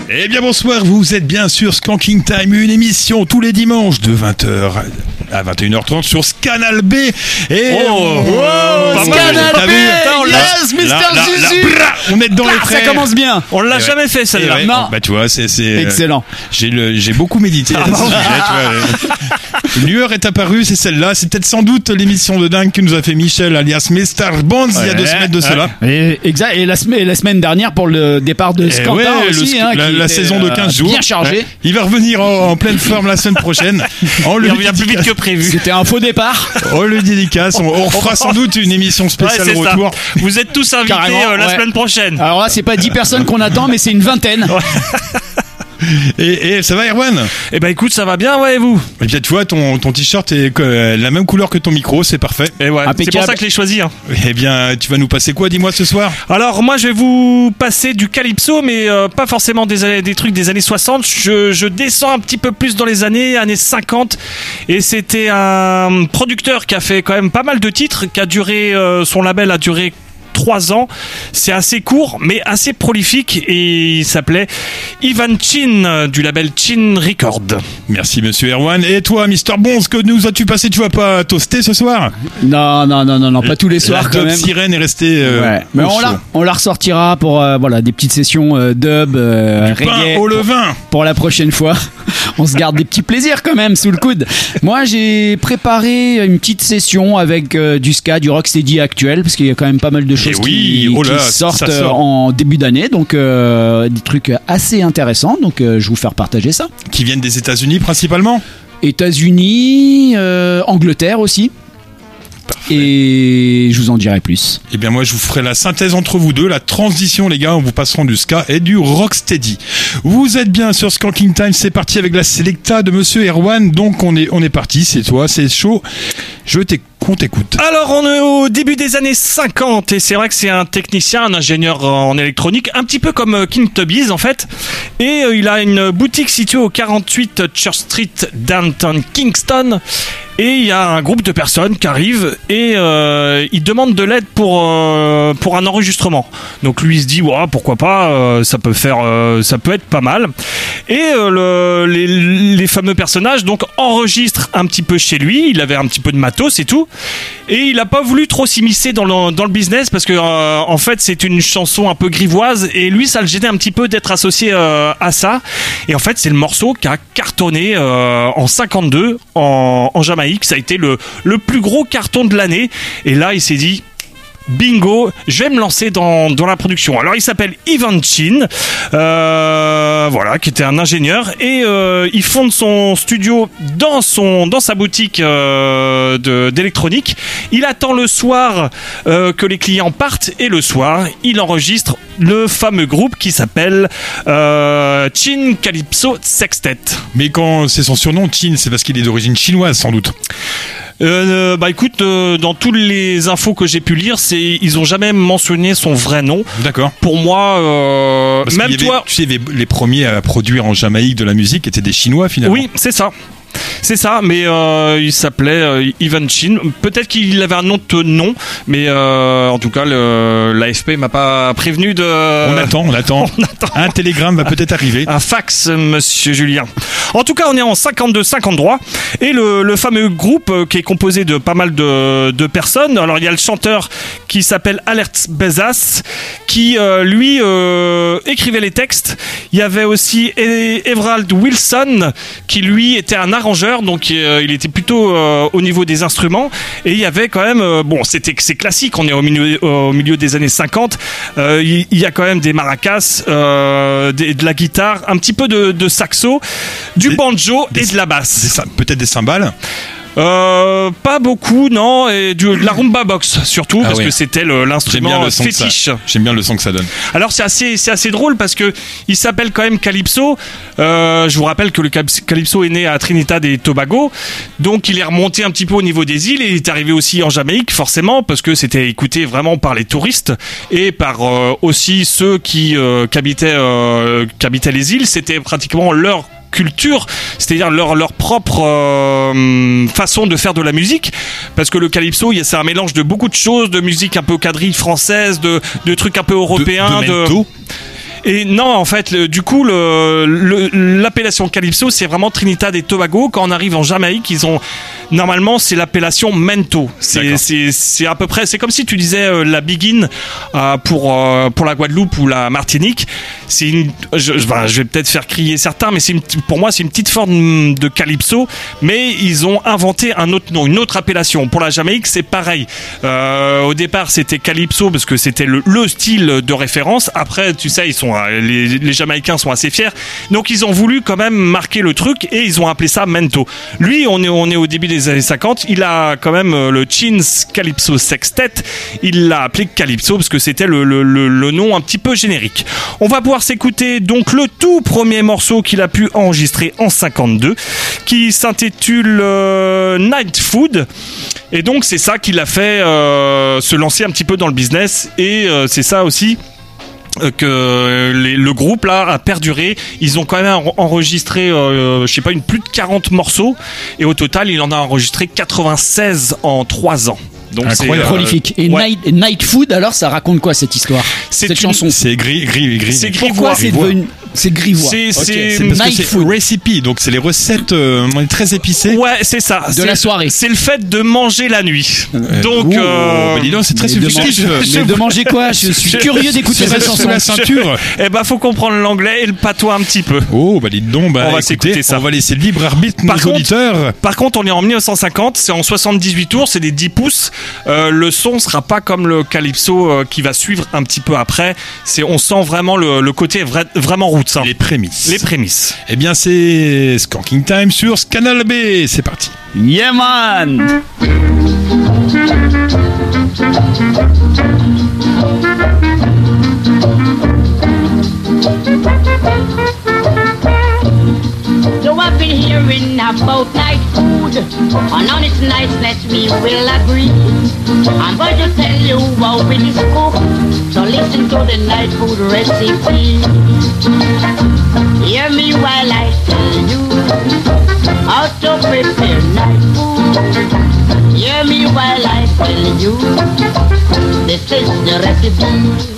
Eh bien bonsoir, vous êtes bien sûr Skanking Time, une émission tous les dimanches de 20h à 21h30 sur Scanal B. Et Scanal B, yes, Mr. Zuzu. On est dans les frais. Ça commence bien. On l'a jamais fait celle-là. Ouais, non. Bah tu vois, c'est excellent. J'ai beaucoup médité à ce sujet, tu vois. Une lueur est apparue, c'est celle-là. C'est peut-être sans doute l'émission de dingue que nous a fait Michel alias Mr. Bonds il y a 2 semaines de cela. Exact. Et la semaine dernière pour le départ de Scantin aussi, la saison de 15 jours. Bien chargé. Il va revenir en pleine forme la semaine prochaine. Il revient plus vite que prévu. C'était un faux départ. Oh le dédicace. On fera sans doute une émission spéciale retour. Ça. Vous êtes tous invités la semaine prochaine. Alors là, c'est pas 10 personnes qu'on attend, mais c'est une vingtaine. Et ça va, Erwan? Eh ben écoute, ça va bien, ouais, et vous? Et bien tu vois, ton t-shirt est la même couleur que ton micro, c'est parfait. Et ouais, c'est pour ça que je l'ai choisi. Hein. Eh bien, tu vas nous passer quoi, dis-moi, ce soir? Alors moi, je vais vous passer du calypso, mais pas forcément des trucs des années 60. Je descends un petit peu plus dans les années 50. Et c'était un producteur qui a fait quand même pas mal de titres, qui a duré, son label a duré 3 ans, c'est assez court mais assez prolifique et il s'appelait Ivan Chin du label Chin Record. Merci monsieur Erwan. Et toi Mr. Bonds, que nous as-tu passé? Tu vas pas toaster ce soir? Non, pas tous les soirs quand même. La sirène est restée mais on la ressortira pour des petites sessions dub, reggae pain au levain pour la prochaine fois. On se garde des petits plaisirs quand même sous le coude. Moi j'ai préparé une petite session avec du ska, du rocksteady actuel, parce qu'il y a quand même pas mal de choses qui sortent en début d'année, donc des trucs assez intéressants, donc je vous faire partager ça. Qui viennent des États-Unis principalement? États-Unis, Angleterre aussi. Parfait. Et je vous en dirai plus. Eh bien moi je vous ferai la synthèse entre vous deux, la transition les gars, on vous passera du ska et du rocksteady. Vous êtes bien sur Skanking Time, c'est parti avec la Selecta de monsieur Erwan, donc on est parti, c'est toi, c'est chaud. On t'écoute. Alors on est au début des années 50 et c'est vrai que c'est un technicien, un ingénieur en électronique, un petit peu comme King Tubby's en fait. Et il a une boutique située au 48 Church Street, downtown Kingston. Et il y a un groupe de personnes qui arrivent et ils demandent de l'aide pour un enregistrement. Donc lui il se dit pourquoi pas, ça peut être pas mal. Et les fameux personnages donc enregistrent un petit peu chez lui. Il avait un petit peu de matos et tout. Et il a pas voulu trop s'immiscer dans le business parce que en fait c'est une chanson un peu grivoise et lui ça le gênait un petit peu d'être associé à ça. Et en fait c'est le morceau qui a cartonné en 52 en Jamaïque. Ça a été le plus gros carton de l'année. Et là il s'est dit bingo, je vais me lancer dans la production. Alors il s'appelle Ivan Chin, qui était un ingénieur et il fonde son studio dans sa boutique d'électronique. Il attend le soir que les clients partent et le soir il enregistre le fameux groupe qui s'appelle Chin Calypso Sextet. Mais quand c'est son surnom Chin, c'est parce qu'il est d'origine chinoise sans doute. Écoute, dans toutes les infos que j'ai pu lire, ils ont jamais mentionné son vrai nom. D'accord. Pour moi, même toi, tu sais, les premiers à produire en Jamaïque de la musique étaient des Chinois finalement. Oui, c'est ça. C'est ça, mais il s'appelait Ivan Chin. Peut-être qu'il avait un autre nom, mais en tout cas, l'AFP m'a pas prévenu de... On attend. Un télégramme va peut-être arriver. Un fax, monsieur Julien. En tout cas, on est en 52-53, et le fameux groupe qui est composé de pas mal de personnes. Alors, il y a le chanteur qui s'appelle Alert Bezas, qui, lui, écrivait les textes. Il y avait aussi Everald Wilson, qui, lui, était un arrangeur, donc il était plutôt au niveau des instruments. Et il y avait quand même, c'est classique, on est au milieu des années 50, il y a quand même des maracas, de la guitare, un petit peu de saxo, du banjo et de la basse. Peut-être des cymbales. Pas beaucoup, non, et de la rumba box surtout, parce que c'était l'instrument fétiche. J'aime bien le son que ça donne. Alors c'est assez drôle parce que il s'appelle quand même Calypso. Je vous rappelle que le Calypso est né à Trinidad et Tobago, donc il est remonté un petit peu au niveau des îles et il est arrivé aussi en Jamaïque forcément parce que c'était écouté vraiment par les touristes et par aussi ceux qui habitaient les îles. C'était pratiquement leur culture, c'est-à-dire leur propre façon de faire de la musique, parce que le calypso c'est un mélange de beaucoup de choses, de musique un peu quadrille française, de trucs un peu européens, Et non, en fait, du coup, l'appellation Calypso, c'est vraiment Trinidad et Tobago. Quand on arrive en Jamaïque, normalement, c'est l'appellation Mento. C'est à peu près, c'est comme si tu disais la Begin pour la Guadeloupe ou la Martinique. Je vais peut-être faire crier certains, mais pour moi, c'est une petite forme de Calypso, mais ils ont inventé un autre nom, une autre appellation. Pour la Jamaïque, c'est pareil. Au départ, c'était Calypso parce que c'était le style de référence. Après, tu sais, les Jamaïcains sont assez fiers, donc ils ont voulu quand même marquer le truc et ils ont appelé ça Mento. Lui, on est au début des années 50. Il a quand même le Chins Calypso Sextet. Il l'a appelé Calypso parce que c'était le nom un petit peu générique. On va pouvoir s'écouter donc le tout premier morceau qu'il a pu enregistrer en 52, qui s'intitule Night Food. Et donc c'est ça qui l'a fait se lancer un petit peu dans le business, et c'est ça aussi que le groupe là a perduré. Ils ont quand même enregistré plus de 40 morceaux, et au total il en a enregistré 96 en 3 ans. Donc c'est prolifique. Et ouais. Night Food, alors ça raconte quoi cette histoire, cette chanson? C'est gris. C'est Pourquoi c'est devenu c'est grivois? C'est parce que c'est recipe, donc c'est les recettes très épicées. Ouais, c'est ça. De la soirée. C'est le fait de manger la nuit. Donc, dis donc, c'est très subjectif. Mais de manger quoi? Je suis curieux d'écouter cette chanson. La ceinture. Faut comprendre l'anglais et le patois un petit peu. Oh, dis donc, on va s'écouter ça. On va laisser libre arbitre nos auditeurs. Par contre, on est en 1950, c'est en 78 tours, c'est des 10 pouces. Le son sera pas comme le Calypso qui va suivre un petit peu après. On sent vraiment le côté vraiment roots. Les prémices. Eh bien, c'est Skanking Time sur Canal B. C'est parti. Yeah, man! So I've been hearing about night food, and on its niceness we will agree. I'm going to tell you how it is cooked, so listen to the night food recipe. Hear me while I tell you how to prepare night food. Hear me while I tell you, this is the recipe.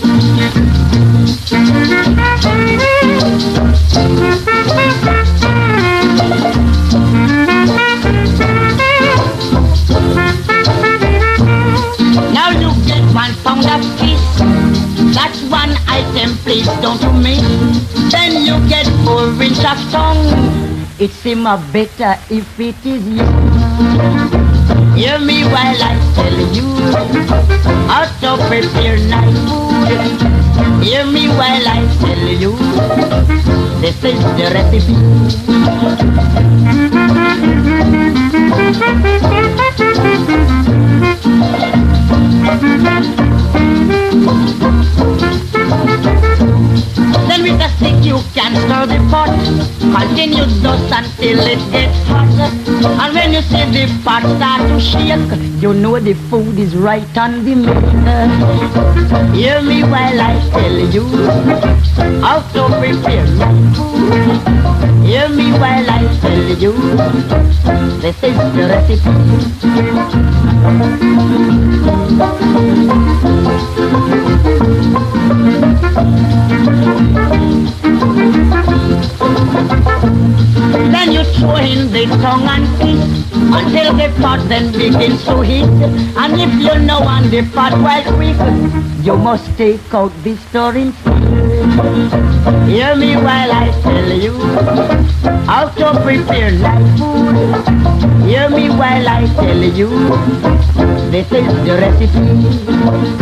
Now you get 1 pound of fish. That's one item, please don't you miss. Then you get 4 inches of tongue. It seems better if it is you. Hear me while I tell you how to prepare night food. Hear me while I tell you, this is the recipe. Then with a stick you can stir the pot. Continue thus until it gets hot. And when you see the pot start to shake, you know the food is right on the make. Hear me while I tell you how to prepare my food. Hear me while I tell you, this is the recipe. Then you throw in the tongue and fish until the pot then begins to heat. And if you know on the pot while quick, you must take out the stirring stick. Hear me while I tell you how to prepare night food. Hear me while I tell you, this is the recipe.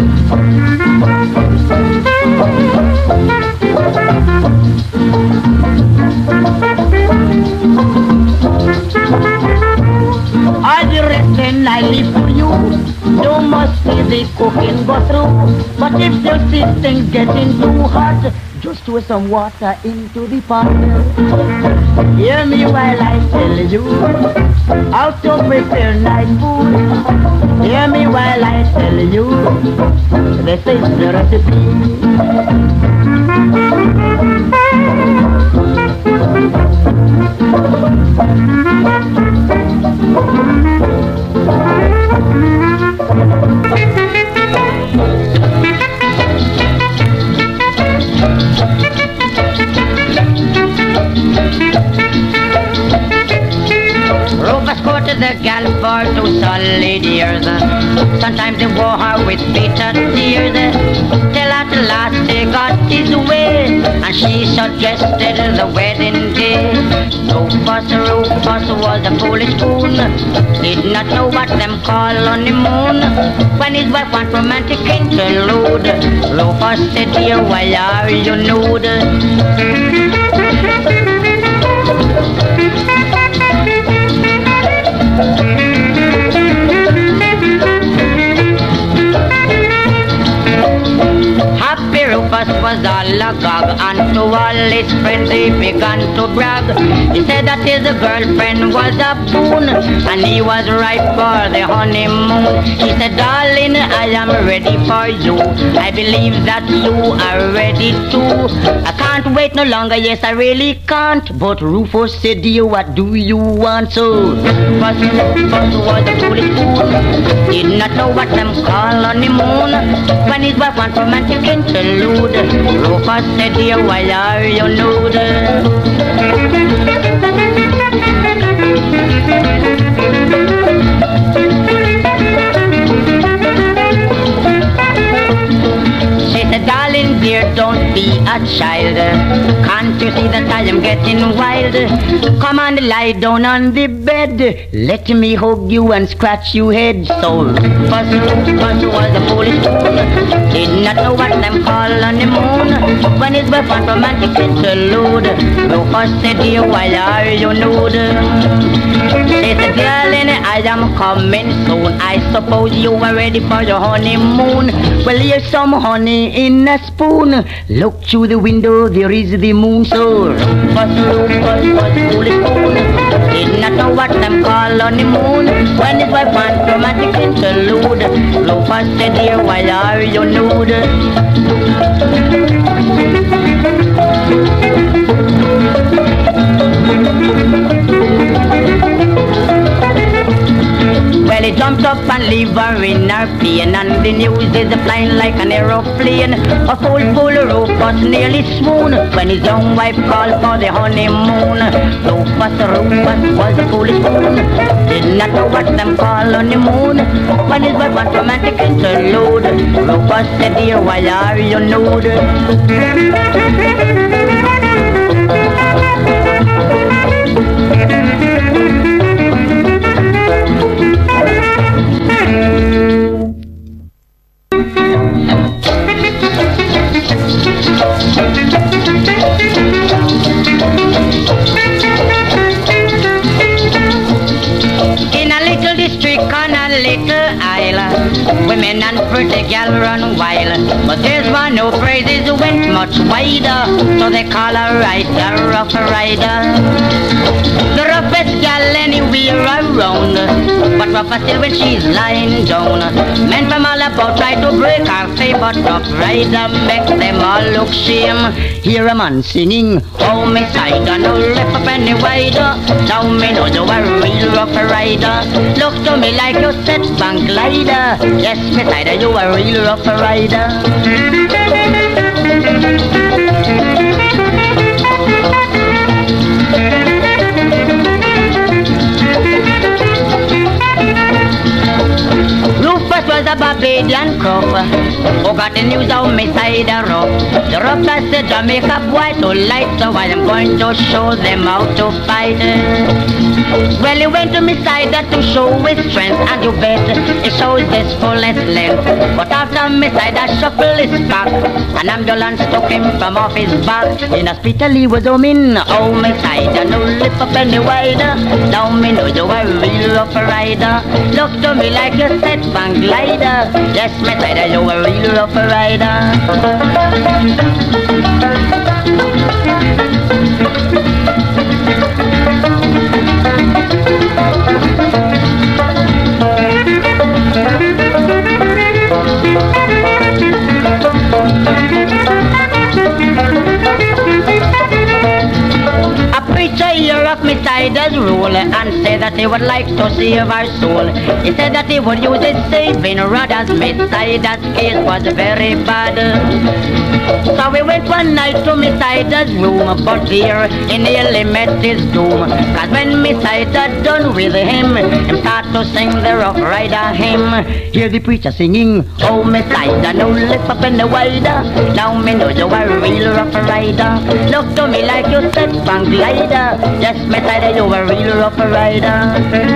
All the rest then I leave for you. You must see the cooking go through. But if you see things getting too hot, just throw some water into the pot. Hear me while I tell you how to prepare night food. Hear me while I tell you, this is the recipe. was a gal for 2 solid years. Sometimes they wore her with bitter tears, till at last he got his way, and she suggested the wedding day. Rufus was a foolish fool, did not know what them call honeymoon. When his wife wants romantic interlude, Rufus said, dear, why are you nude? Happy Rufus was all agog, and to all his friends he began to brag. He said that his girlfriend was a boon, and he was ripe for the honeymoon. He said, darling, I am ready for you. I believe that you are ready too. I can't wait no longer, yes, I really can't. But Rufus said, dear, what do you want? So Rufus was a foolish fool, did not know what them call honeymoon. When his wife wants romantic interlude, Rufus said, dear, why are you nude? She said, darling dear, don't be a child. Can't you see that I am getting wild? Come on, lie down on the bed. Let me hug you and scratch your head. So Rufus was a foolish fool, did not know what them call honeymoon. When his wife wants romantic interlude, Rufus said, dear, why are you nude? She said, darling, I am coming soon. I suppose you are ready for your honeymoon. Well, here's some honey in a spoon. Look through the window, there is the moon. So Rufus was a foolish fool, did not know what them call honeymoon. When his wife wants romantic interlude, Rufus said, dear, why are you nude? Well, he jumped up and leave her in her plane, and the news is flying like an aeroplane. A full Rufus nearly swoon when his young wife called for the honeymoon. Rufus was a foolish fool, did not know what them call honeymoon. When his wife wants romantic interlude, Rufus said, dear, why are you nude? In a little district on a little island, women and pretty gal run wild. But there's one who praises went much wider, so they call her right a rough rider. The roughest gal anywhere around, but rougher still when she's lying down. Men from all about try to break her faith, but rough rider makes them all look shame. Hear a man singing, oh me cider, no left up any wider. Now me know you a real rough rider. Look to me like you set bank glider. Yes, me cider, you a real rough rider. Rufus was a Barbadian crop who got the news of me cider rough. The rough that's the Jamaica boy so light, so I am going to show them how to fight. Well, he went to me cider to show his strength, and you bet it shows his fullest length. But after me cider shuffle his back, an ambulance took him from off his back. In hospital he was humming, oh me cider, no lip up any wider. Now me know you a real rough rider. Look to me like you set bank glider. Yes, me cider, you a real rough rider. A preacher here of me cider's rule and said that he would like to save our soul. He said that he would use his saving rod as me cider's case was very bad. So we went one night to Miss Ida's room, but here he nearly met his doom. Cause when Miss Ida done with him start to sing the Rough Rider hymn. Hear the preacher singing, oh Miss Ida, no lift up in the wider. Now me know you are a real Rough Rider. Look to me like you said from glider. Yes, Miss Ida, you a real Rough Rider.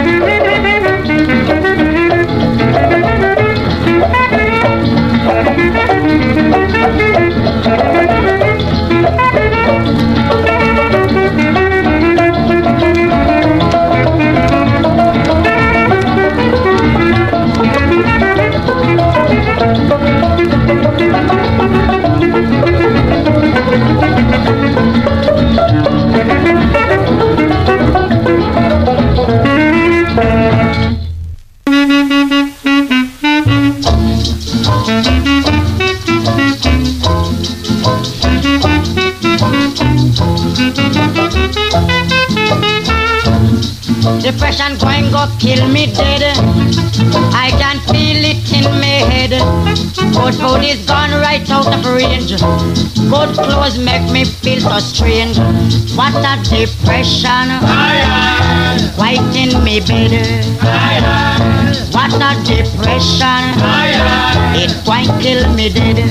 Depression going go kill me dead. I can feel it in my head. Good food is gone right out of range. Good clothes make me feel so strange. What a depression. White in me bed. What a depression. It won't kill me dead.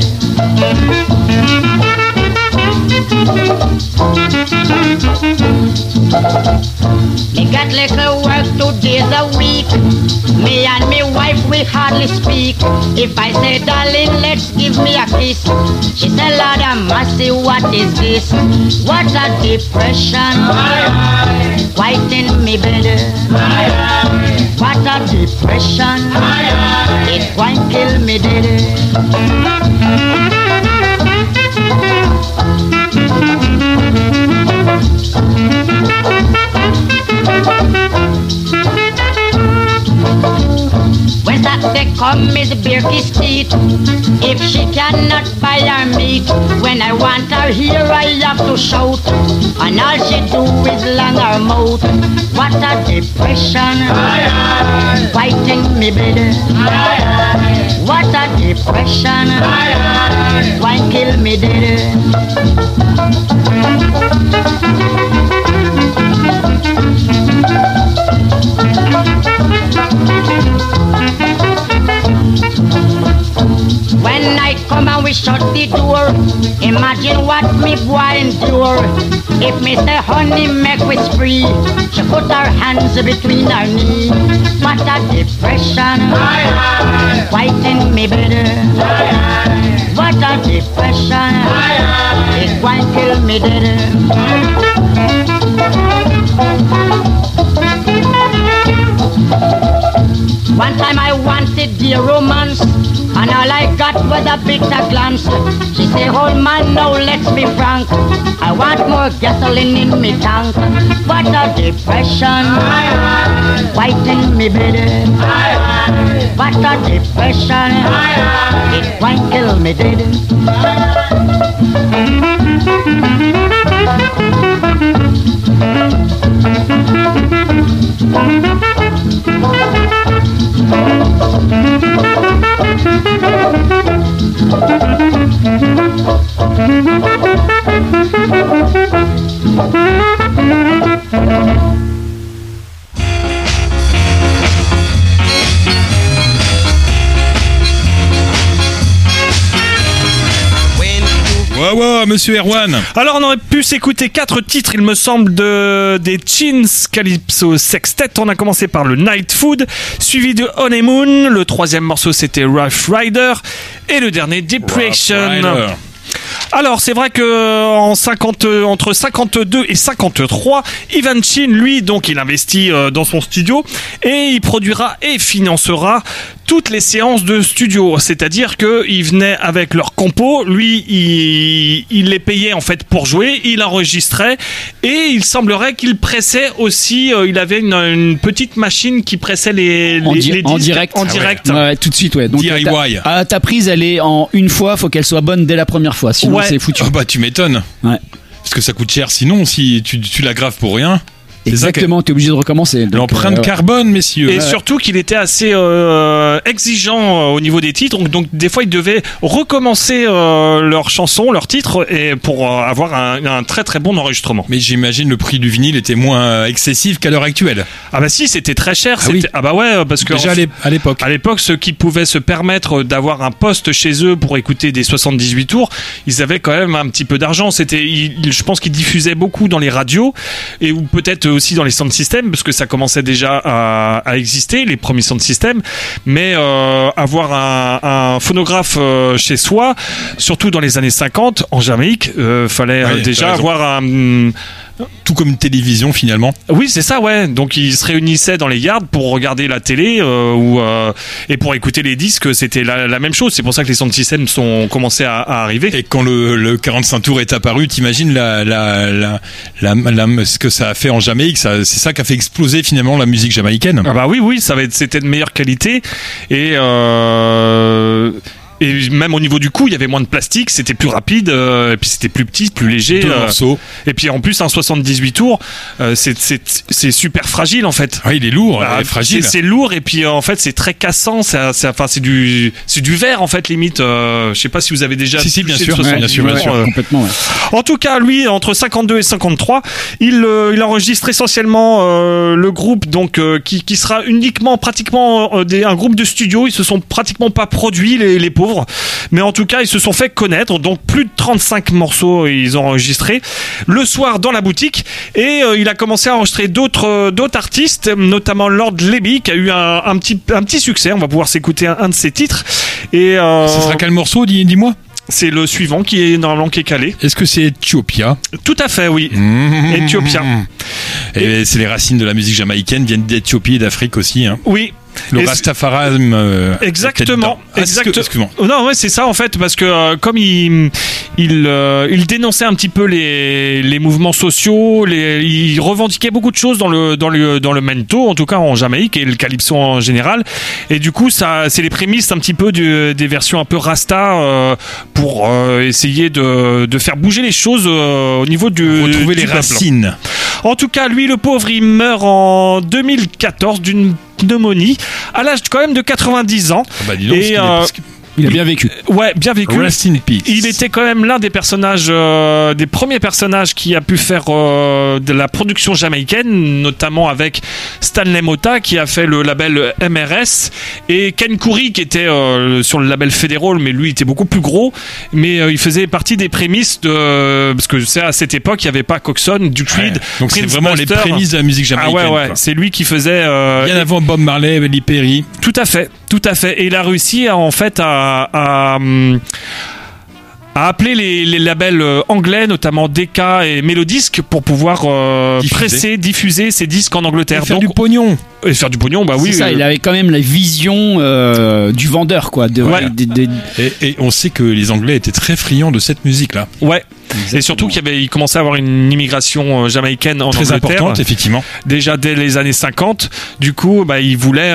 Me got little work 2 days a week. Me and me wife we hardly speak. If I say darling let's give me a kiss, she said Lord have mercy what is this? What a depression. White in me bed. What a depression. It won't kill me dead. When Saturday come is Birky's teeth. If she cannot buy her meat, when I want her here I have to shout, and all she do is long her mouth. What a depression. Fighting me bed. What a depression. Why kill me dead? When night come and we shut the door, imagine what me boy endure. If me say honey make we spree, she put her hands between her knee. What a depression. White in me bed. What a depression. It won't kill me dead. One time I wanted the romance, and all I got was a bitter glance. She say, old man, now let's be frank, I want more gasoline in me tank. What a depression. White in me bed. What a depression. It won't kill me dead. Ouais, monsieur Erwan. Alors, on aurait pu s'écouter 4 titres, il me semble, des Chins Calypso Sextet. On a commencé par le Night Food, suivi de Honeymoon. Le 3e morceau, c'était Rough Rider. Et le dernier, Depression. Alors, c'est vrai que entre 52 et 53, Ivan Chin, lui, donc, il investit dans son studio et il produira et financera toutes les séances de studio. C'est-à-dire qu'ils venaient avec leurs compos, lui, il les payait en fait pour jouer, il enregistrait et il semblerait qu'il pressait aussi, il avait une petite machine qui pressait les disques en direct. En direct. Ouais, tout de suite, ouais. Donc, DIY. Ta prise, elle est en une fois, faut qu'elle soit bonne dès la première fois, sinon c'est foutu. Ah bah tu m'étonnes. Ouais. Parce que ça coûte cher sinon si tu la graves pour rien. Exactement, t'es obligé de recommencer. L'empreinte carbone, messieurs. Et surtout qu'il était assez exigeant au niveau des titres, donc des fois ils devaient recommencer leurs chansons, leurs titres, et pour avoir un très très bon enregistrement. Mais j'imagine le prix du vinyle était moins excessif qu'à l'heure actuelle. Ah bah si, c'était très cher. Ah bah ouais, parce que déjà à l'époque. À l'époque, ceux qui pouvaient se permettre d'avoir un poste chez eux pour écouter des 78 tours, ils avaient quand même un petit peu d'argent. Je pense qu'ils diffusaient beaucoup dans les radios et ou peut-être aussi dans les sound systems, parce que ça commençait déjà à exister, les premiers sound systems. Mais avoir un phonographe chez soi, surtout dans les années 50 en Jamaïque, fallait déjà avoir un tout comme une télévision finalement. Oui, c'est ça, ouais. Donc ils se réunissaient dans les yards pour regarder la télé et pour écouter les disques, c'était la même chose. C'est pour ça que les sound systems sont commencés à arriver. Et quand le 45 tours est apparu, t'imagines ce que ça a fait en Jamaïque. C'est ça qui a fait exploser finalement la musique jamaïcaine. Ah bah oui, c'était de meilleure qualité et même au niveau du coup, il y avait moins de plastique, c'était plus rapide, et puis c'était plus petit, plus léger. Deux morceaux. Et puis en plus, un 78 tours, c'est super fragile en fait. Ah, il est lourd, il est fragile. C'est lourd, et puis en fait, c'est très cassant. C'est du verre en fait, limite. Je sais pas si vous avez déjà. Si, bien sûr, complètement. Ouais. En tout cas, lui, entre 52 et 53, il enregistre essentiellement le groupe, donc qui sera uniquement pratiquement un groupe de studio. Ils se sont pratiquement pas produits les pauvres. Mais en tout cas, ils se sont fait connaître. Donc plus de 35 morceaux ils ont enregistré le soir dans la boutique. Et il a commencé à enregistrer d'autres artistes, notamment Lord Leby, qui a eu un petit succès. On va pouvoir s'écouter un de ses titres. Et ce sera quel morceau, dis-moi? C'est le suivant qui est calé. Est-ce que c'est Ethiopia? Tout à fait, oui. Ethiopia. Et c'est les racines de la musique jamaïcaine, viennent d'Éthiopie et d'Afrique aussi. Hein. Oui. Le rastafarisme. Exactement. Excuse-moi. Non, ouais, c'est ça en fait, parce que comme il dénonçait un petit peu les mouvements sociaux, il revendiquait beaucoup de choses dans le mento, en tout cas en Jamaïque, et le calypso en général. Et du coup, ça, c'est les prémices un petit peu des versions un peu rasta pour essayer de faire bouger les choses au niveau retrouver les peuple. racines. En tout cas, lui, le pauvre, il meurt en 2014 d'une pneumonie à l'âge quand même de 90 ans. Ah bah dis donc, il a bien vécu. Ouais, bien vécu. Rest in peace. Il était quand même l'un des personnages, des premiers personnages qui a pu faire de la production jamaïcaine, notamment avec Stanley Mota qui a fait le label MRS, et Ken Khoury qui était sur le label Federal, mais lui il était beaucoup plus gros, mais il faisait partie des prémices parce que c'est à cette époque il n'y avait pas Coxon, Duke Reed, donc Prince c'est vraiment Buster. Les prémices de la musique jamaïcaine. Ah ouais, c'est lui qui faisait bien avant Bob Marley, Lee Perry. Tout à fait. Et il a réussi en fait à appeler les labels anglais, notamment Decca et Melodisc, pour pouvoir diffuser ses disques en Angleterre. Et faire du pognon. Et faire du pognon, bah oui. C'est ça, il avait quand même la vision du vendeur, quoi. Et on sait que les Anglais étaient très friands de cette musique-là. Ouais. Exactement. Et surtout qu'il commençait à avoir une immigration jamaïcaine en très Angleterre. Très importante, effectivement. Déjà dès les années 50. Du coup, il voulait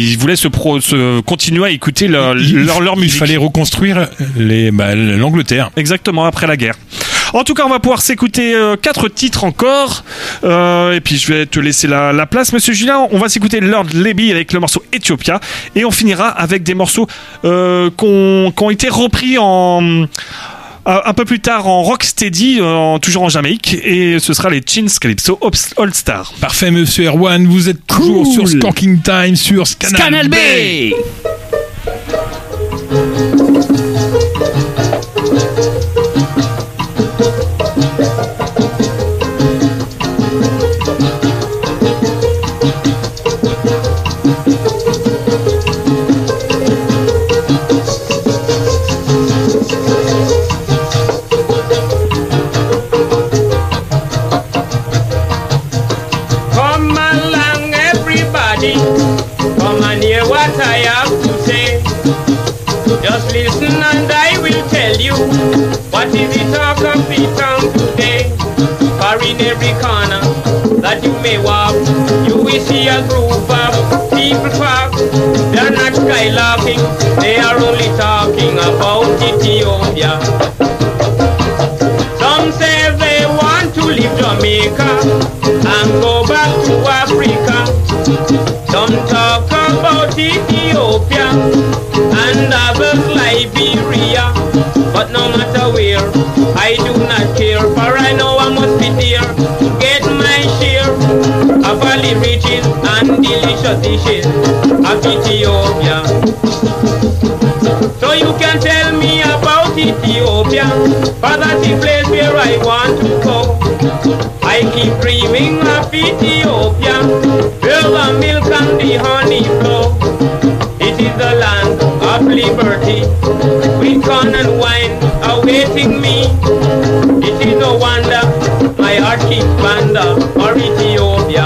se continuer à écouter leur musique. Il fallait reconstruire l'Angleterre. Exactement, après la guerre. En tout cas, on va pouvoir s'écouter 4 titres encore. Et puis, je vais te laisser la place, monsieur Julien. On va s'écouter Lord Leby avec le morceau Ethiopia. Et on finira avec des morceaux qui ont été repris un peu plus tard en rocksteady, toujours en Jamaïque, et ce sera les Chins Calypso All Star. Parfait, monsieur Erwan, vous êtes toujours sur Skanking Time sur Scanal B. Just listen and I will tell you what is the talk of the town today. For in every corner that you may walk, you will see a group of people talk. They are not skylarking, they are only talking about Ethiopia. Some say they want to leave Jamaica and go back about Ethiopia and others Liberia, but no matter where, I do not care, for I know I must be there to get my share of all the riches and delicious dishes of Ethiopia. So you can tell me about Ethiopia, for that's the place where I want to go. I keep dreaming of Ethiopia, where the milk and the honey flow. It is the land of liberty, with corn and wine awaiting me. It is no wonder my heart keeps banda for Ethiopia.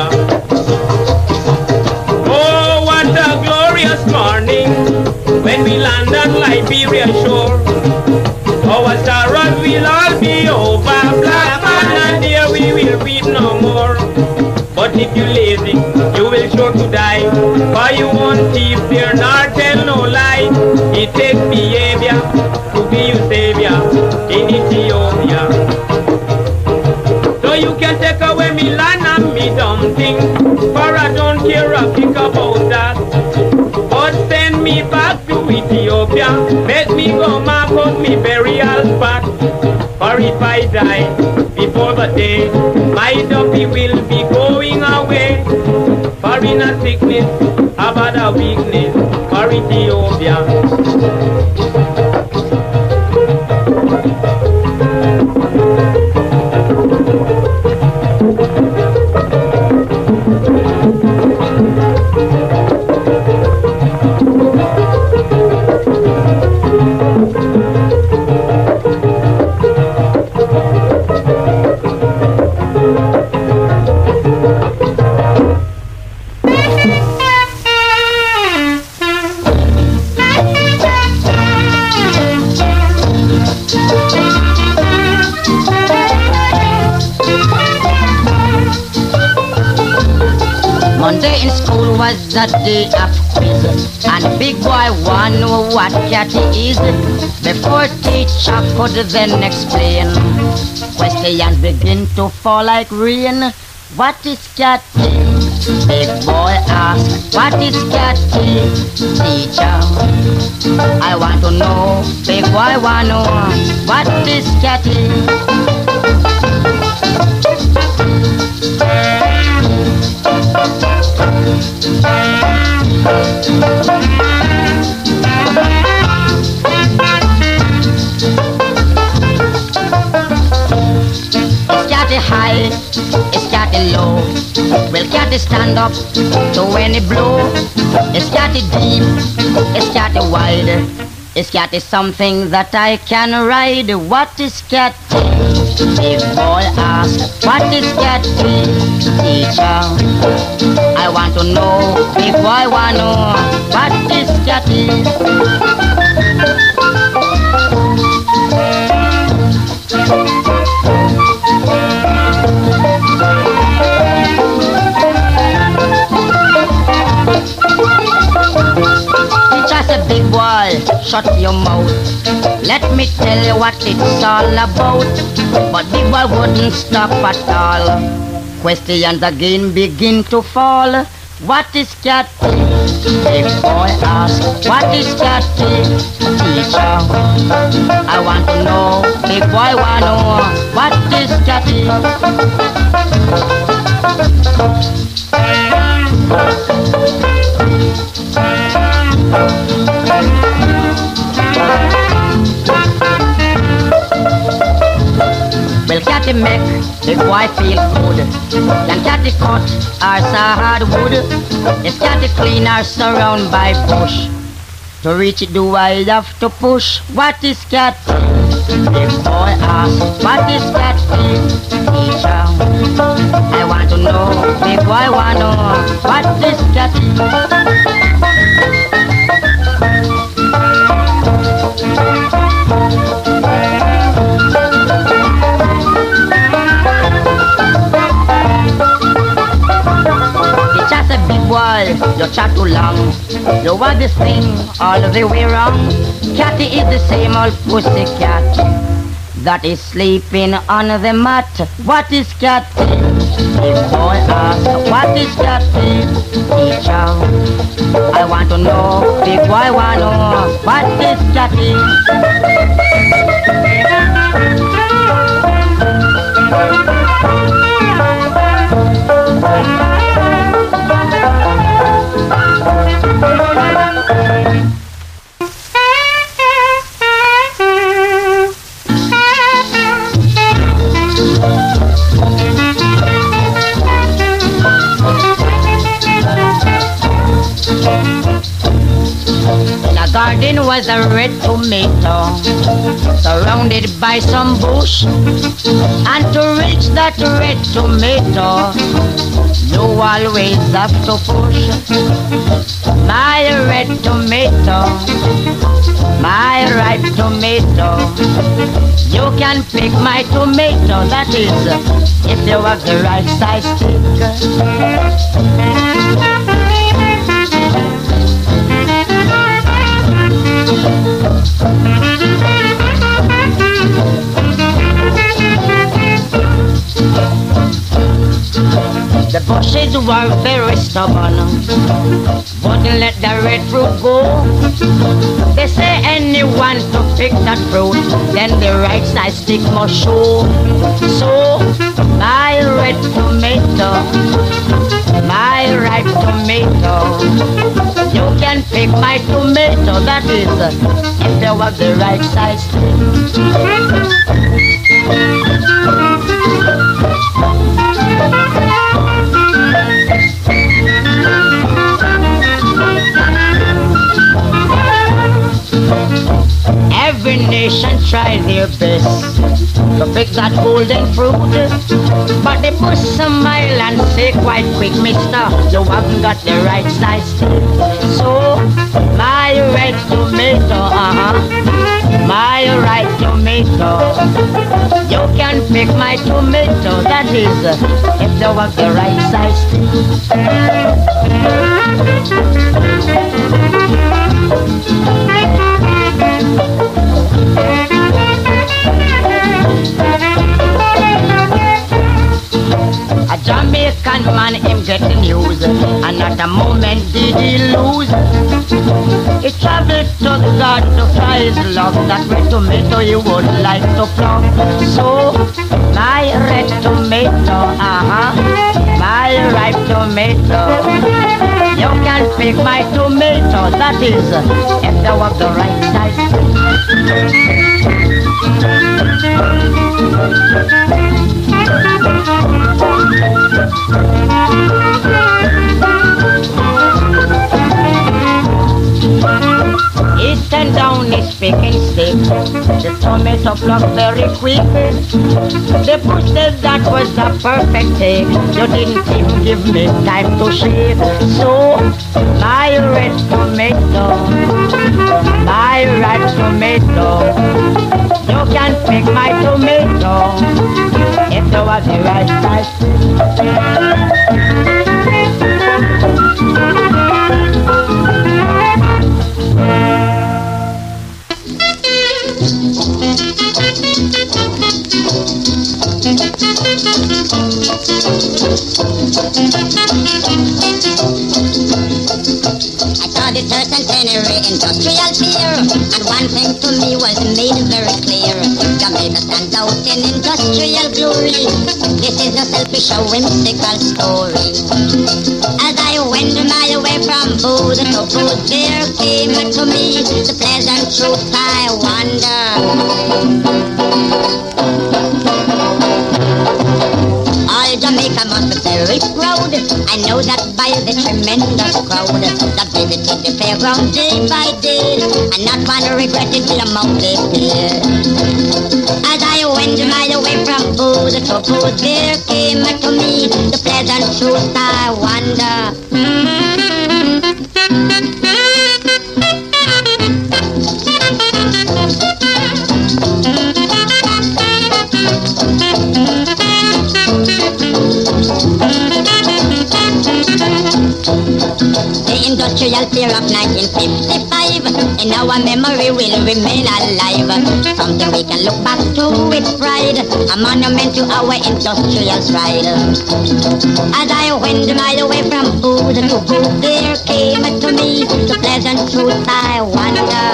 Oh, what a glorious morning when we land on Liberia shore. Our sorrows will all be over, black man, and there we will weep no more. But if you lazy, you will sure to die, for you won't thief there nor tell no lie. It takes behavior to be your savior in Ethiopia. So you can take away me land and me dumping, for I don't care a pick about that. But send me back to Ethiopia, make me go mark out me burial spot. For if I die before the day, my duppy will be going away. For in a sickness, about a weakness, for Ethiopia. Was the day of quiz, and big boy wanna know what cat is. Before teacher could then explain, questions begin to fall like rain. What is cat? Big boy ask, what is cat? Teacher, I want to know. Big boy wanna know, what is cat? High, it's got it low. Well, cat is stand up to any blow. It's got it deep, it's got it wide. It's cat is something that I can ride. What is cat? Big boy ask, what is cat? Teacher, I want to know. Big boy wanna know, what is cat? Big boy, shut your mouth. Let me tell you what it's all about. But big boy wouldn't stop at all. Questions again begin to fall. What is cat? Big boy ask, what is cat? Teacher, I want to know. Big boy wanna know, what is cat? Well, catty make the boy feel good. Then catty cut or hardwood. If catty clean or surrounded by bush, to reach it do I have to push. What is cat? Big boy ask, what is cat? Teacher, I want to know. Big boy wanna know, what is cat? You chat too long. You want this thing all the way wrong. Catty is the same old pussy cat that is sleeping on the mat. What is cat? Big boy asked, what is chatty? Teacher, I want to know. Big boy want to know, what is chatty? Garden was a red tomato, surrounded by some bush. And to reach that red tomato, you always have to push. My red tomato, my ripe tomato, you can pick my tomato, that is, if you have the right size stick. The bushes were very stubborn, wouldn't let the red fruit go. They say anyone to pick that fruit, then the right side stick must show. So, my red tomato, my ripe tomato, you can pick my tomato, that is, if you have the right size stick. Every nation try their best to pick that golden fruit, but they push smile and say quite quick, mister, you haven't got the right size stick. So, my red tomato, my ripe tomato, you can pick my tomato, that is, if you have the right size A Jamaican man, him get the news, and at a moment did he lose. He traveled to God to try his luck, that red tomato he would like to pluck. So, my red tomato, my ripe tomato, you can pick my tomato, that is, if you have the right size. He stand down his picking stick, the tomato plucked very quick. The bush said that was the perfect take, you didn't even give me time to shake. So, my red tomato, my ripe tomato, you can pick my tomato, if you have the right size. The tercentenary industrial pier, and one thing to me was made very clear: Jamaica stands out in industrial glory. This is a selfish or whimsical story. As I went my way from booth to booth, there came to me the pleasant truth. I wonder. All Jamaica must be very proud. I know that by the tremendous crowd that visited the fairground day by day, and not one regretted the amount they paid. As I went my way from booth to booth, there came to me the pleasant truth. I wonder. The industrial fear of 1955 in our memory will remain alive. Something we can look back to with pride, a monument to our industrial stride. As I wend my way from booth to booth, there came to me the pleasant truth I wonder.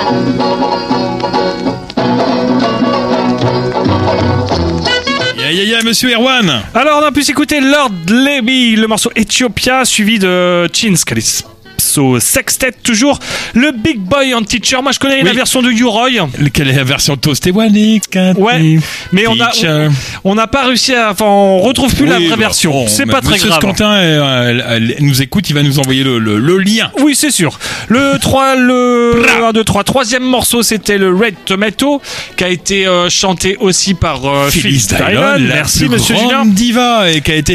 Monsieur Erwan. Alors on a pu s'écouter Lord Levy, le morceau Ethiopia, suivi de Chin's Calypso Sextet, toujours le Big Boy en Teacher. Moi je connais la version de U-Roy. Quelle est la version Toasté One? Ouais, mais on n'a pas réussi à. Enfin, on retrouve plus la vraie version. C'est pas très grave. Monsieur Quentin nous écoute, il va nous envoyer le lien. Oui, c'est sûr. Le 1, 2, 3, troisième morceau, c'était le Red Tomato, qui a été chanté aussi par Phyllis Dillon. Merci, monsieur Julien. Diva, et qui a été.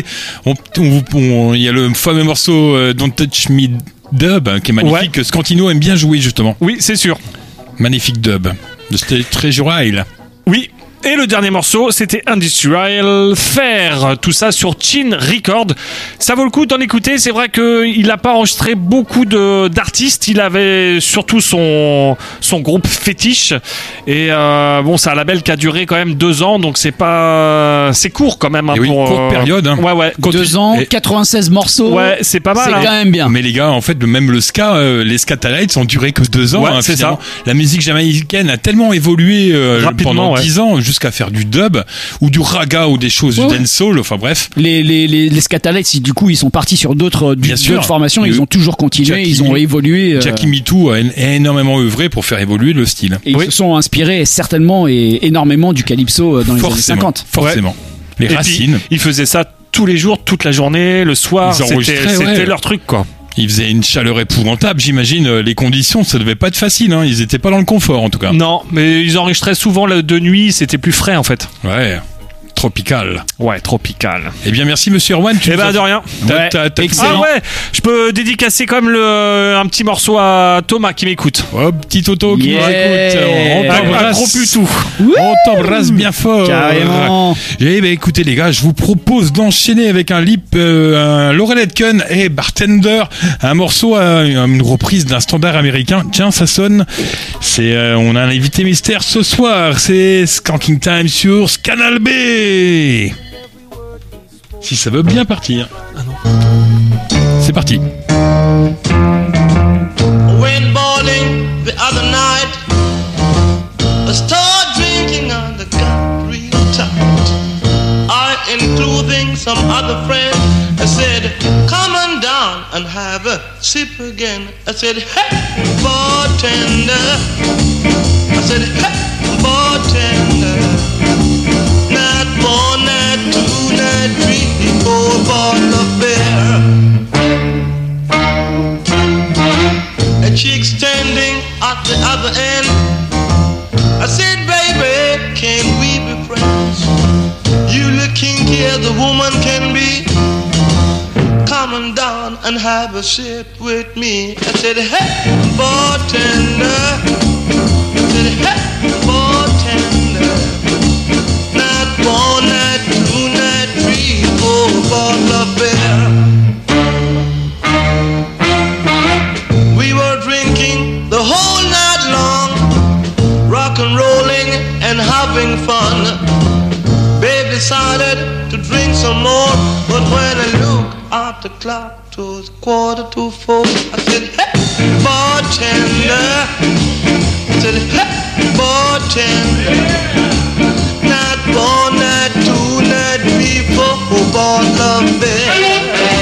Il y a le fameux morceau Don't Touch Me Dub, qui est magnifique, que Scantino aime bien jouer, justement. Oui, c'est sûr. Magnifique dub de Treasure Isle. Oui. Et le dernier morceau, c'était Industrial Fair. Tout ça sur Chin Record. Ça vaut le coup d'en écouter. C'est vrai qu'il n'a pas enregistré beaucoup d'artistes. Il avait surtout son groupe fétiche. Et bon, c'est un label qui a duré quand même 2 ans. Donc c'est court quand même. Hein, courte période. Hein. Ouais. 2 ans, 96 morceaux. Ouais, c'est pas mal. C'est quand même bien. Mais les gars, en fait, même le ska, les Scatalites ont duré que 2 ans. Ouais, c'est ça. La musique jamaïcaine a tellement évolué pendant 10 ans. Jusqu'à faire du dub ou du raga ou des choses du dancehall, enfin bref. Les Scatalites, du coup, ils sont partis sur d'autres formations, ils ont toujours continué, ils ont évolué. Jackie Mitou a énormément œuvré pour faire évoluer le style. Et ils se sont inspirés certainement et énormément du calypso dans les années 50. Forcément. Les racines. Ils faisaient ça tous les jours, toute la journée, le soir, c'était leur truc, quoi. Il faisait une chaleur épouvantable, j'imagine. Les conditions, ça devait pas être facile. Hein. Ils étaient pas dans le confort, en tout cas. Non, mais ils enregistraient souvent de nuit. C'était plus frais, en fait. Ouais. Tropical. Ouais, tropical. Eh bien, merci, monsieur Erwan. De rien. Excellent. Ah ouais, je peux dédicacer quand même un petit morceau à Thomas qui m'écoute. Oh, petit Toto qui nous écoute. On t'embrasse. On t'embrasse bien fort. Carrément. Eh ben, écoutez, les gars, je vous propose d'enchaîner avec un Laurel Aitken et Bartender, un morceau, une reprise d'un standard américain. Tiens, ça sonne. On a un invité mystère ce soir. C'est Skanking Time sur Canal B. Si ça veut bien partir. Ah non. C'est parti. When bowling the other night, I started drinking and I got real tight. I, including some other friends, I said, come on down and have a sip again. I said, hey, bartender. I said, hey, bartender. Not 1, not 2, not 3, 4 bottles of beer. A chick standing at the other end. I said, baby, can we be friends? You look kinky as a woman can be. Come on down and have a sip with me. I said, hey, bartender. I said, hey, bartender. Not 1, not 2, not 3, 4 bottles of beer. We were drinking the whole night long, rock and rolling and having fun. Babe decided to drink some more, but when I looked at the clock, it was 3:45. I said, hey, bartender. I said, hey, bartender. Not 1, not 2, not 3, 4 bottles of beer.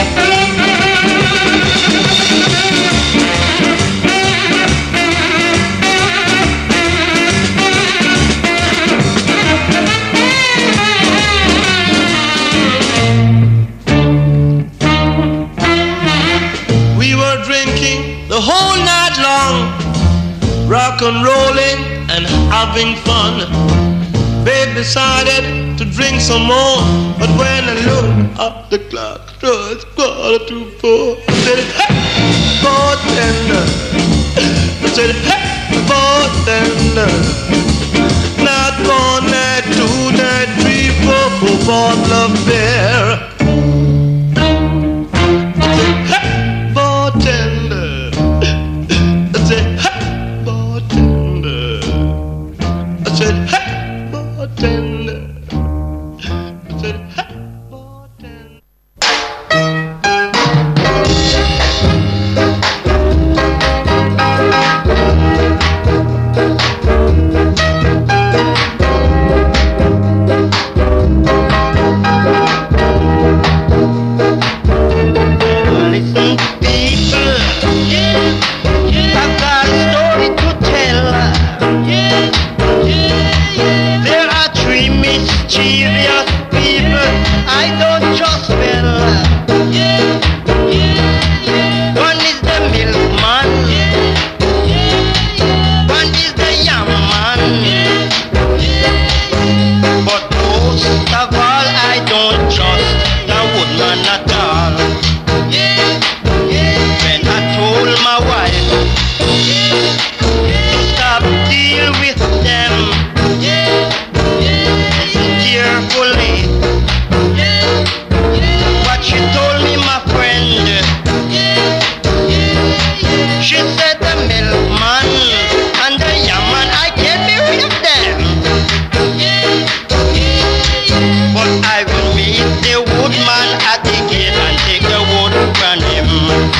We were drinking the whole night long, rock and rolling and having fun. Babe decided to drink some more, but when I looked at the clock, it was 3:45. I said, hey, bartender. I said, hey, bartender. Not 1, not 2, not 3, 4 bottles of beer. I said, hey, bartender. I don't trust well. One is the milkman, one is the young man. But most of all, I don't trust the woodman at all. When I told my wife to stop deal with them, listen carefully what she told me, my friend. She said the milkman and the young man, I can't be rid of them, but I will meet the woodman at the gate and take the wood from him.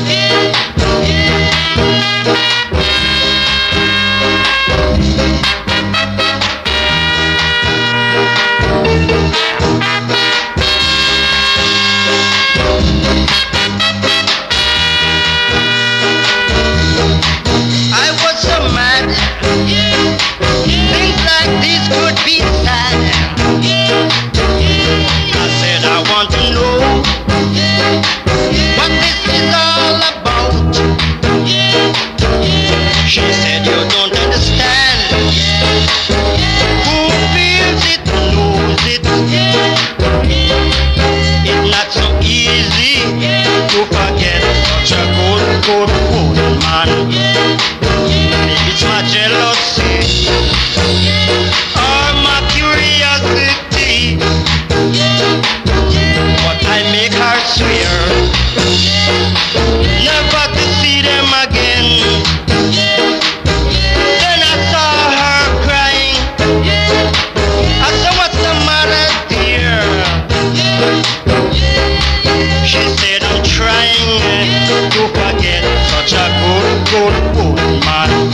I was so mad, things like this could be sad. I said I want to know what this is all about. She said you don't understand. Who feels it knows it. It's not so easy to forget such a good man. Maybe it's my jealousy or my curiosity, but I make her swear never to see them again. Then I saw her crying. I said, what's the matter, dear? She said, I'm trying to forget such a good man.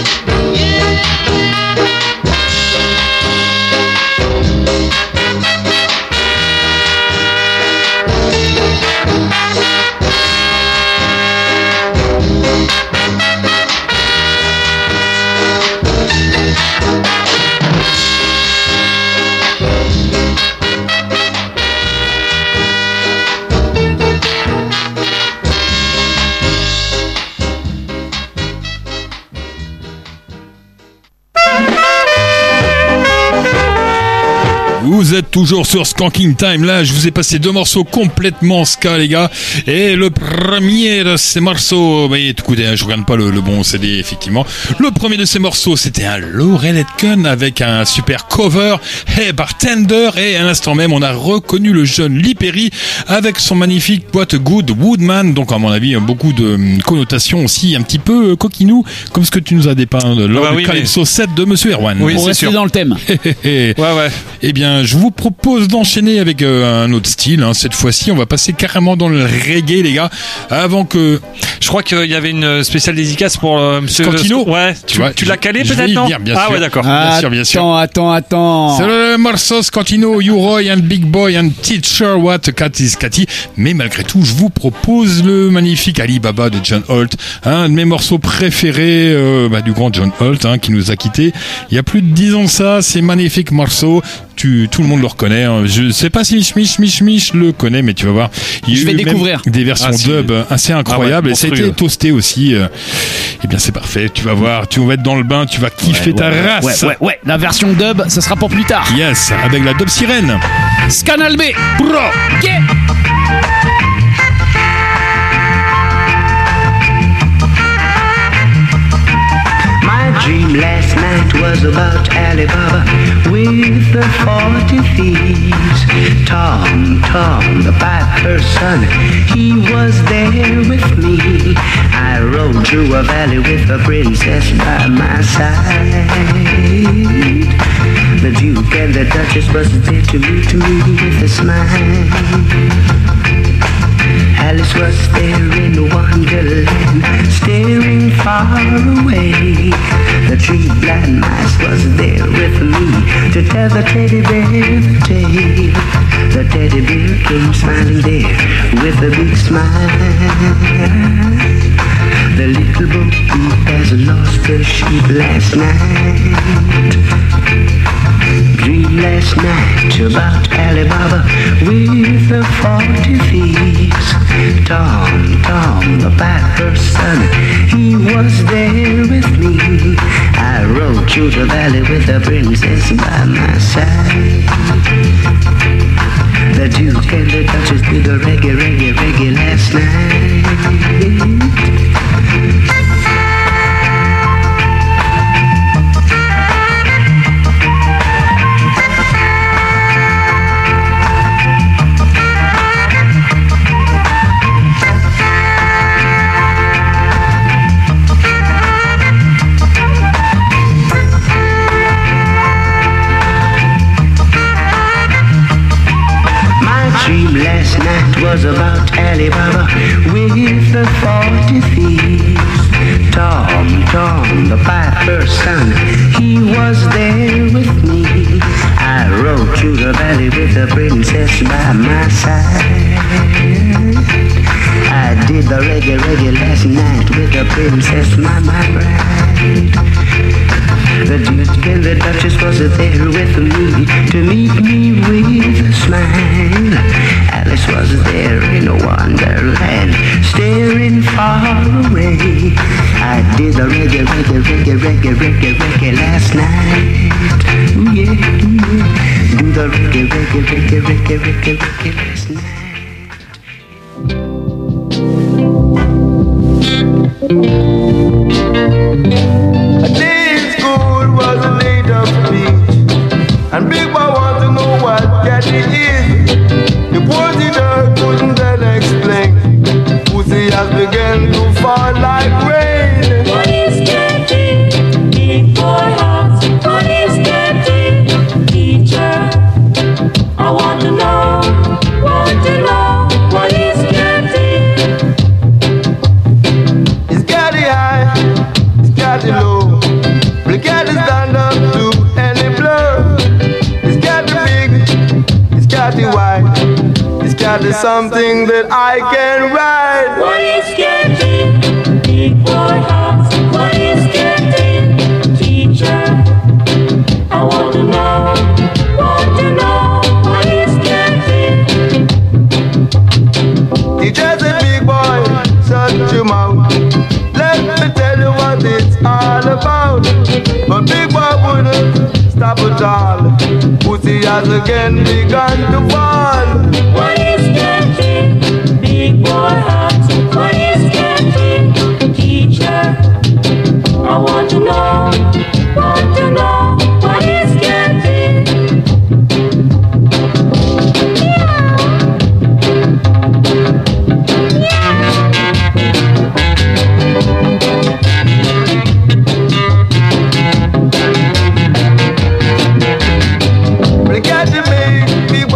Vous êtes toujours sur Skanking Time. Là, je vous ai passé 2 morceaux complètement ska, les gars. Et le premier de ces morceaux, bah, écoutez, je regarde pas le bon CD, effectivement. Le premier de ces morceaux, c'était un Laurel Aitken avec un super cover, Hey Bartender. Et à l'instant même, on a reconnu le jeune Lee Perry avec son magnifique What a Good Woodman. Donc, à mon avis, beaucoup de connotations aussi un petit peu coquinou, comme ce que tu nous as dépeint lors du Calypso 7 de Monsieur Erwan. Oui, on reste dans le thème. Ouais. Eh bien, je vous propose d'enchaîner avec un autre style. Cette fois-ci, on va passer carrément dans le reggae, les gars. Avant que... Je crois qu'il y avait une spéciale dédicace pour Monsieur Scantino. Ouais, tu l'as calé peut-être, non? Bien sûr. Ouais, d'accord. Bien sûr. Attends. C'est le morceau Scantino, You Roy and Big Boy and Teacher What a Cat is Catty. Mais malgré tout, je vous propose le magnifique Ali Baba de John Holt. Un de mes morceaux préférés du grand John Holt, qui nous a quittés il y a plus de 10 ans de ça. C'est magnifique morceau. Tout le monde le reconnaît. Je sais pas si Mich le connaît, mais tu vas voir. Je vais découvrir. Des versions dub assez incroyables. Et ça a été toasté aussi. Eh bien, c'est parfait. Tu vas voir. Tu vas être dans le bain. Tu vas kiffer ta race. Ouais. La version dub, ça sera pour plus tard. Yes, avec la dub sirène. Scanal B. Pro. Yeah. Dream last night was about Alibaba with the 40 thieves. Tom, the piper's son, he was there with me. I rode through a valley with a princess by my side. The Duke and the Duchess was there to meet me with a smile. Alice was there in Wonderland, staring far away. The tree-blind mice was there with me to tell the teddy bear the tale. The teddy bear came smiling there with a big smile. The little bo peep has lost her sheep last night. Dreaming last night about Alibaba with the 40 thieves. Tom, the piper's son, he was there with me. I rode through the valley with the princess by my side. The Duke and the Duchess did the reggae last night. Last night was about Alibaba with the 40 thieves. Tom, the piper's son, he was there with me. I rode through the valley with the princess by my side. I did the reggae last night with the princess, my bride. The Duke and the Duchess was there with me to meet me with a smile. Alice was there in a wonderland, staring far away. I did the reggae last night. Ooh yeah. Do the reggae last night. Was a laid-up speech, and Big Boy want to know what catty is. The poor dinner couldn't then explain. Pussy has begun to fall like rain. What is catty? Big Boy asks. What is catty? Teacher, I want to know. What is catty? It's catty high, it's catty low. The cat is stand up to any blow. It's got the big, it's got the wide. It's got the something that I can ride. What is catty? Big Boy asks. What is catty? Teacher, I want to know. What is catty? Teacher said, Big Boy, shut your mouth. Let me tell you what it's all about. But Big Boy wouldn't stop at all. Pussy has again begun to fall. What is catty? Big Boy asks. What is catty? Teacher, I want to know. What is catty? The cat you make me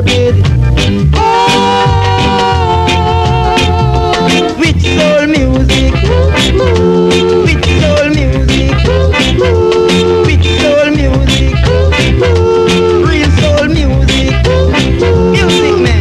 did. With soul music, with soul music, with soul music, real soul music, music man.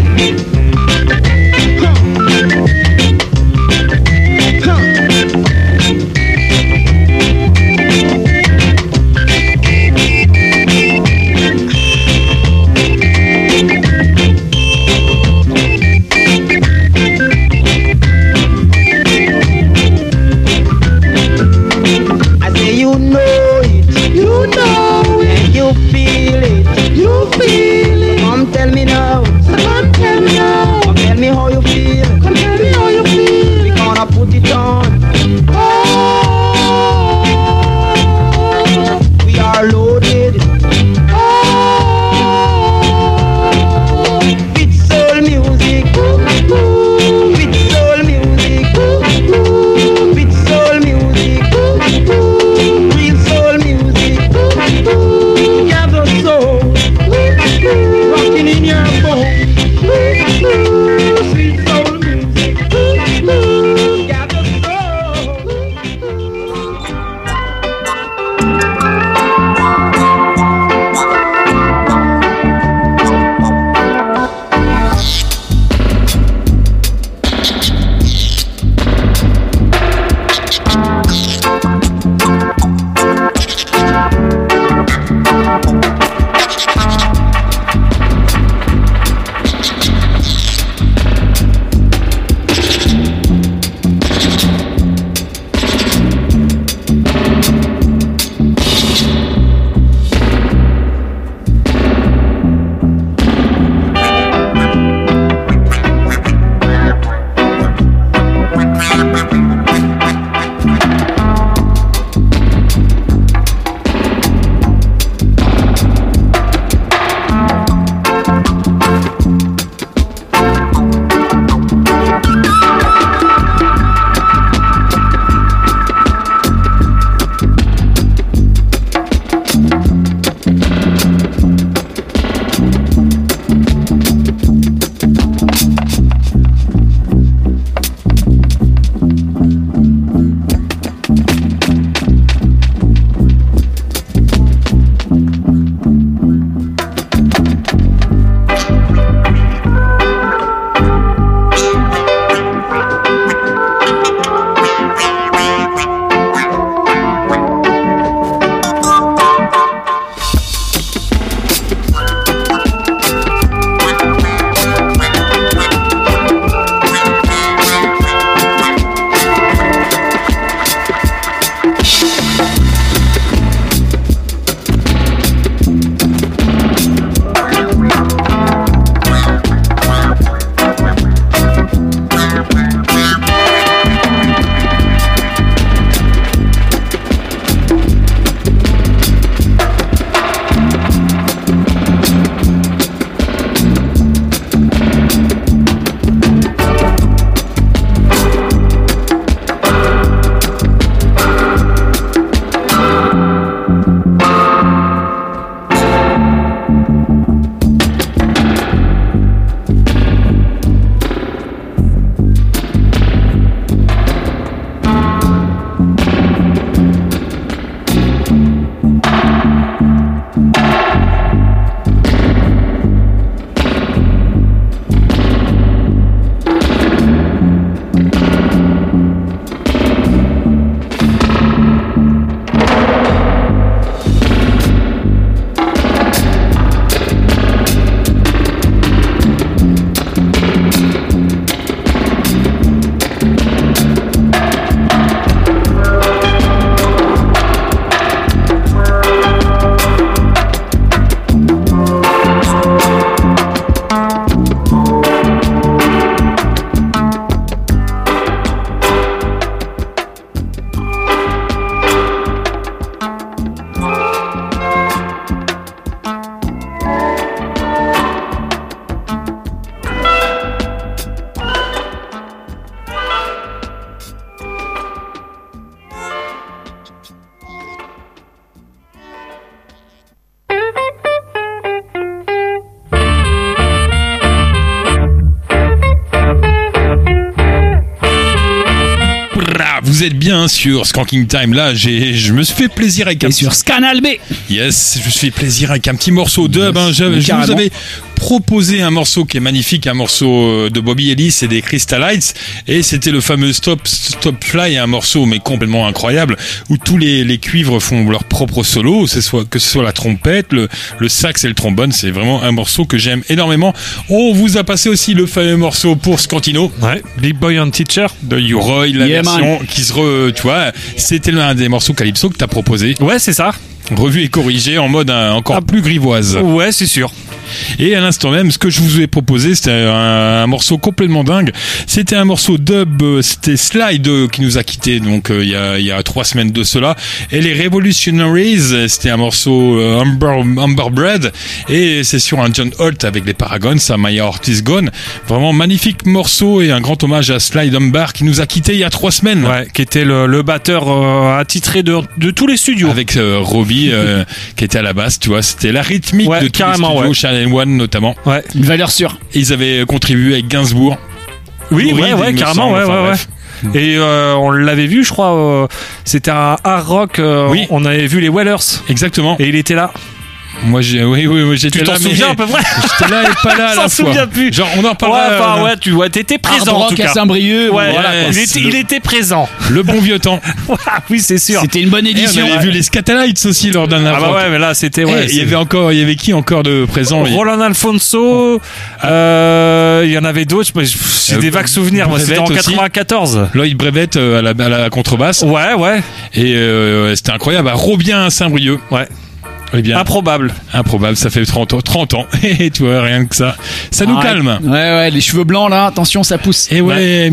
Vous êtes bien sur Skanking Time. Là, je me suis fait plaisir avec Et sur Scanal B. Yes, je me suis fait plaisir avec un petit morceau dub. Hein. Je vous avais proposé un morceau qui est magnifique, un morceau de Bobby Ellis et des Crystalites, et c'était le fameux Stop Fly, un morceau mais complètement incroyable où tous les cuivres font leur propre solo, que ce soit la trompette, le sax et le trombone. C'est vraiment un morceau que j'aime énormément. On vous a passé aussi le fameux morceau pour Scantino, Big Boy and Teacher de U-Roy, la version qui tu vois, c'était l'un des morceaux Calypso que t'as proposé. Ouais, c'est ça. Revu et corrigé en mode encore plus grivoise. Ouais, c'est sûr. Et à l'instant même, ce que je vous ai proposé, c'était un morceau complètement dingue. C'était un morceau dub, c'était Slide qui nous a quittés, donc il y a 3 semaines de cela. Et les Revolutionaries, c'était un morceau Amber Bread, et c'est sur un John Holt avec les Paragons, à Maya Heart Is Gone. Vraiment magnifique morceau et un grand hommage à Slide Amber qui nous a quittés il y a 3 semaines. Ouais, qui était le batteur attitré de tous les studios. Avec Robbie qui était à la basse, tu vois, c'était la rythmique de tous les studios, Channel One notamment. Ouais, une valeur sûre. Ils avaient contribué avec Gainsbourg. Oui, carrément, ouais. Et on l'avait vu, je crois, c'était un hard rock. Oui. On avait vu les Wellers. Exactement. Et il était là. Moi, j'étais tu là. Tu t'en souviens à peu près? J'étais là et pas là à la fois. Je m'en souviens plus. Genre, on en parlera. T'étais présent en tout cas. À Saint-Brieuc. Ouais, voilà, il était présent. Le bon vieux temps. Oui, c'est sûr. C'était une bonne édition. On avait vu les Scatalites aussi lors d'un Ah bah ouais, mais là, c'était, il y avait qui encore de présent? Roland Alfonso, il y en avait d'autres, j'ai des vagues souvenirs. Moi, c'était en 94. Lloyd Brevet à la contrebasse. Ouais. Et c'était incroyable. À Robien à Saint-Brieuc. Ouais. Eh bien, improbable, ça fait 30 ans. Et tu vois, rien que ça nous calme. Ouais, les cheveux blancs là, attention, ça pousse. Et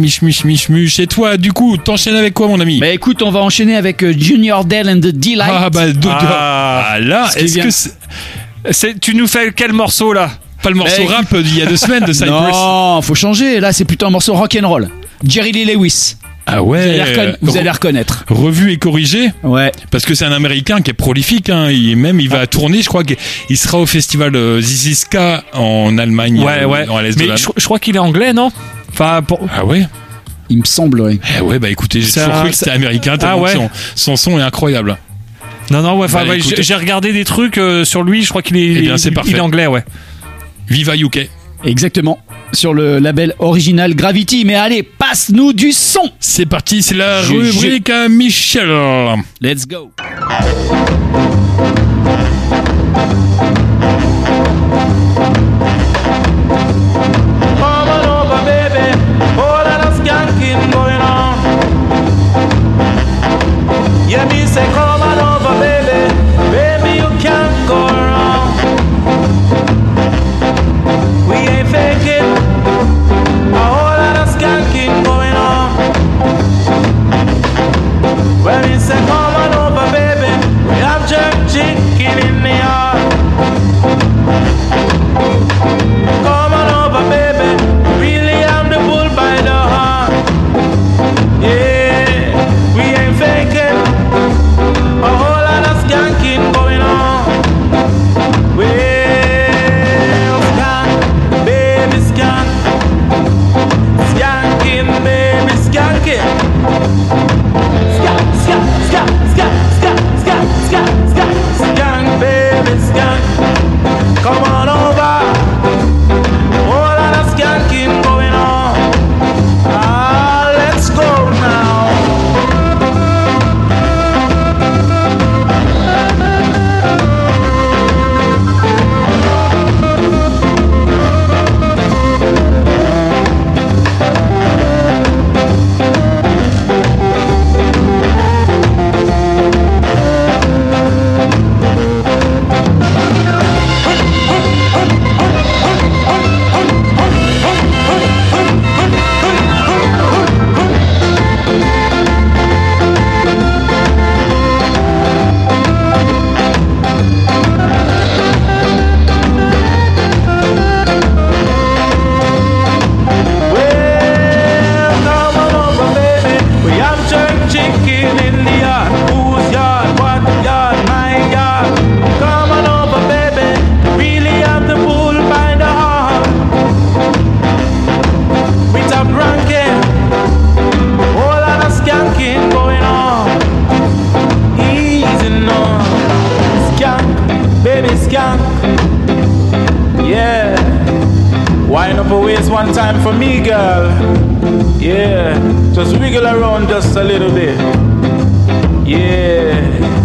mich. Et toi, du coup, t'enchaînes avec quoi, mon ami? Bah écoute, on va enchaîner avec Junior Dell and the Delight. Là, tu nous fais quel morceau là? Pas le morceau rap d'il y a 2 semaines de Cypress. Non, faut changer. Là, c'est plutôt un morceau rock'n'roll. Jerry Lee Lewis. Ah ouais, vous allez reconnaître. Revu et corrigé. Ouais. Parce que c'est un Américain qui est prolifique. Hein. Il va tourner. Je crois qu'il sera au festival ZZ Ska en Allemagne. Dans l'Est de Mais je crois qu'il est anglais, non? Enfin, Ah ouais. Il me semble, oui. Ouais, bah écoutez, j'ai toujours cru que c'était américain. Son son est incroyable. Non, j'ai regardé des trucs sur lui. Je crois qu'il est anglais, ouais. Viva UK. Exactement. Sur le label original Gravity. Mais allez, passe-nous du son. C'est parti, c'est la rubrique à Michel. Let's go. Yeah, me say come on over, baby. Baby, you can't go wrong. We ain't faking. A whole lot of skanking going on. Well, me say come on over, baby. We have Wind up a waist one time for me, girl. Yeah, just wiggle around just a little bit. Yeah,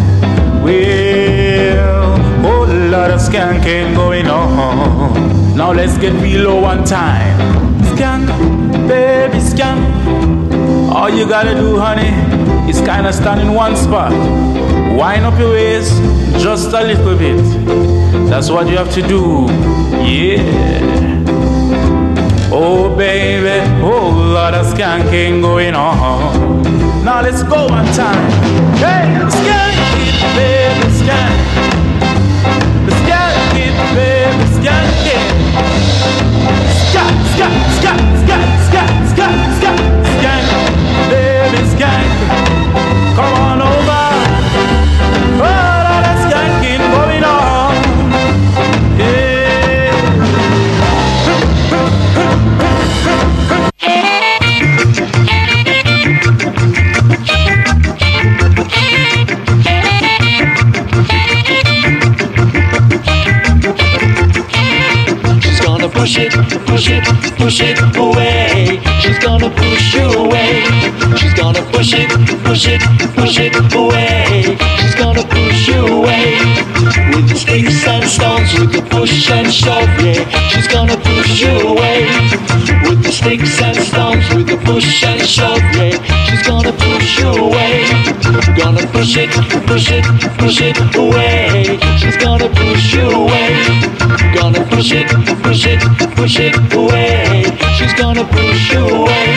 well, whole lot of skanking going on. Now let's get real low one time. Skank, baby skank. All you gotta do, honey, is kinda stand in one spot. Wind up your waist just a little bit. That's what you have to do. Yeah. Oh baby, whole lot of skanking going on. Now let's go one time. Hey, skank it, baby, skank. Skank it, baby, skank it. Skank, skank, skank, skank, skank, skank, skank, skank, baby, skank. Come on over. Oh, lot of skanking going on. Yeah. Push it, push it, push it away. She's gonna push you away. She's gonna push it, push it, push it away. She's gonna push you away. With the sticks and stones, with the push and shove, yeah. She's gonna push you away. With the sticks and stones, with the push and shove, yeah. She's gonna push you away. Gonna push it, push it, push it away. She's gonna push you away. Gonna push it, push it, push it away. She's gonna push you away.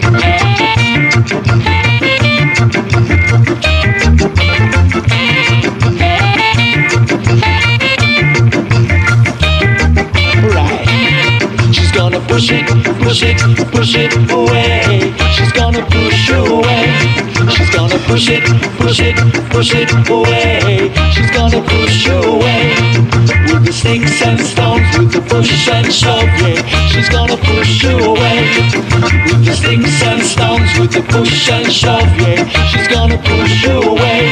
Right. She's gonna push it, push it, push it away. She's gonna push you away. She's gonna push it, push it, push it away. She's gonna push you away. With the sticks and stones, with the push and shove, yeah. She's gonna push you away. With the sticks and stones, with the push and shove, yeah. She's gonna push you away.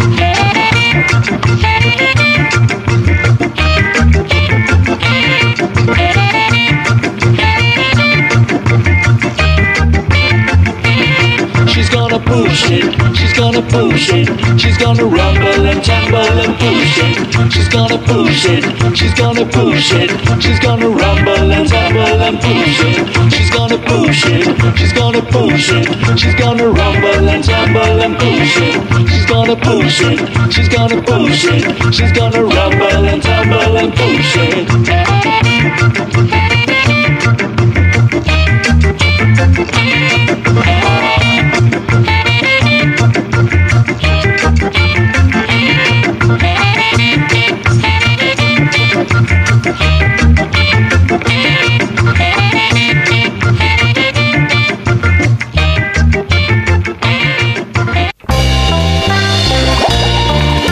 She's gonna push it, she's gonna push it. She's gonna rumble and tumble and push it. She's gonna push it, she's gonna push it. She's gonna rumble and tumble and push it. She's gonna push it, she's gonna push it. She's gonna rumble and tumble and push it. She's gonna push it, she's gonna push it. She's gonna rumble and tumble and push it.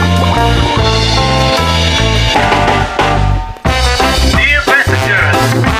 Dear passengers,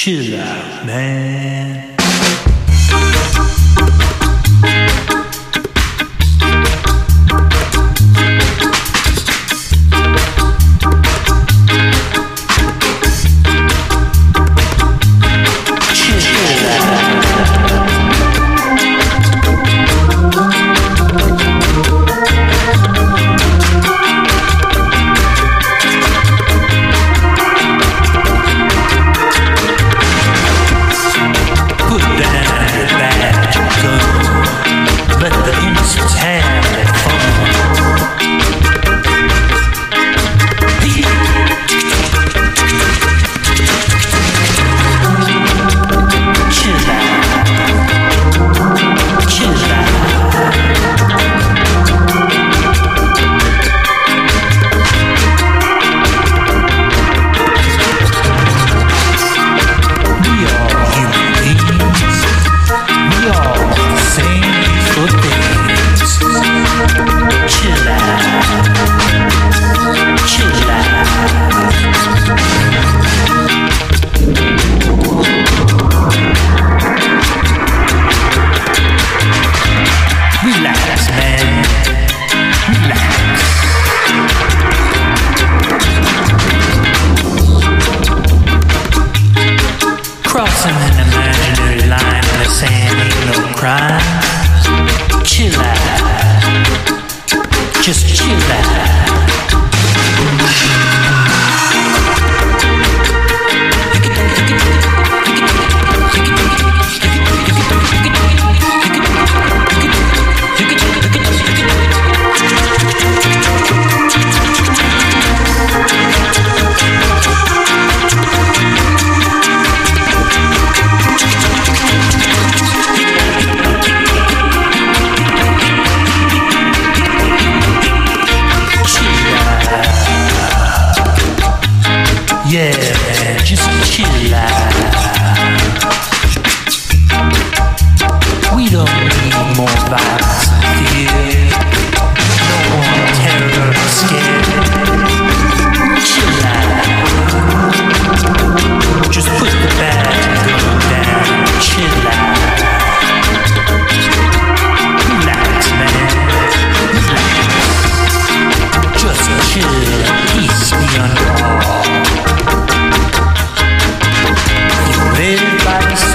Chill out, man. Live by the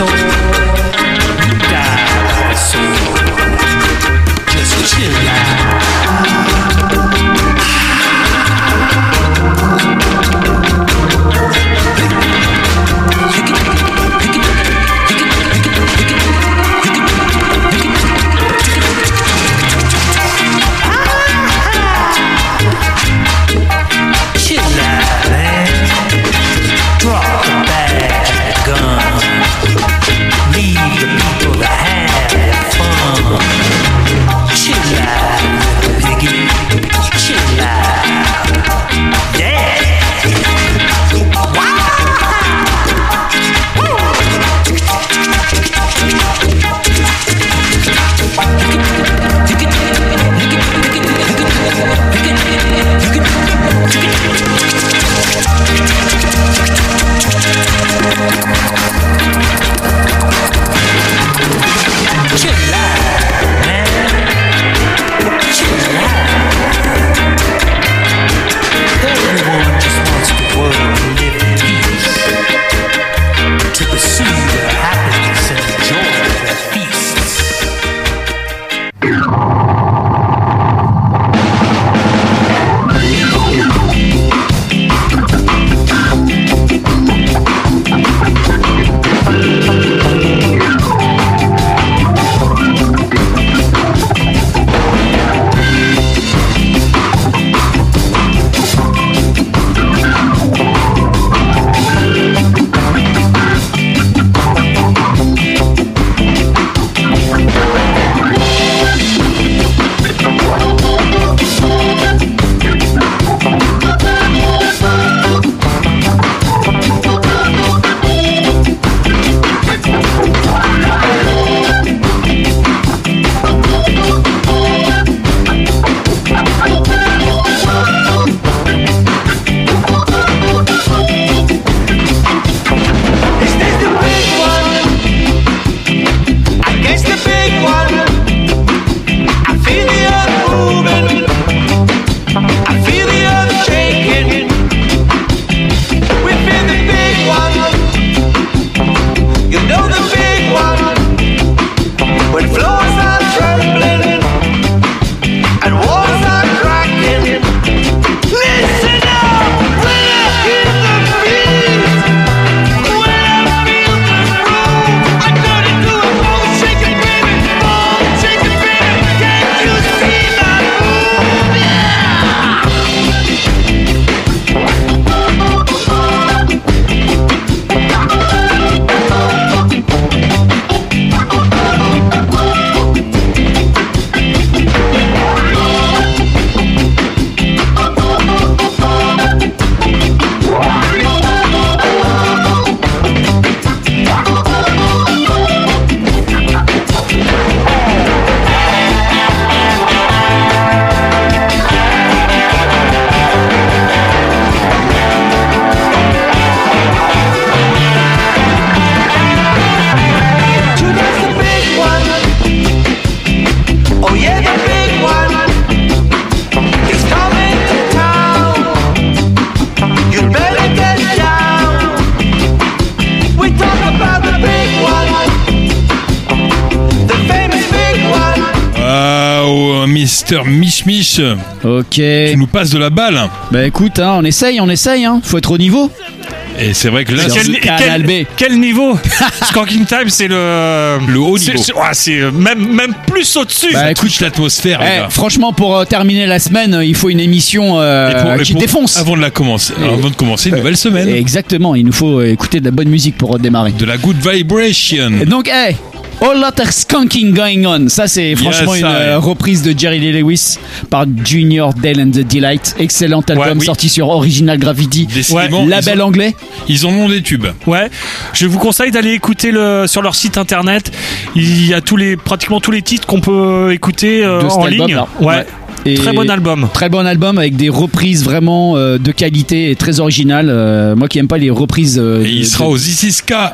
Mister Mich. Ok. Tu nous passes de la balle. Bah écoute, on essaye, faut être au niveau. Et c'est vrai que là, quel niveau? Skanking Time, c'est le haut niveau. C'est même plus au-dessus. Bah écoute, l'atmosphère. Franchement, pour terminer la semaine, il faut une émission qui défonce. Avant de commencer une nouvelle semaine. Exactement, il nous faut écouter de la bonne musique pour redémarrer. De la good vibration. Donc, All Lot of Skanking Going On. Ça, c'est franchement une reprise de Jerry Lee Lewis par Junior Dale and the Delight. Excellent album sorti sur Original Gravity. Label anglais. Ils en ont des tubes. Ouais. Je vous conseille d'aller écouter sur leur site internet. Il y a pratiquement tous les titres qu'on peut écouter en ligne. Ouais. Et très bon album avec des reprises vraiment de qualité et très originales. Moi qui aime pas les reprises. Et il sera aux Isiska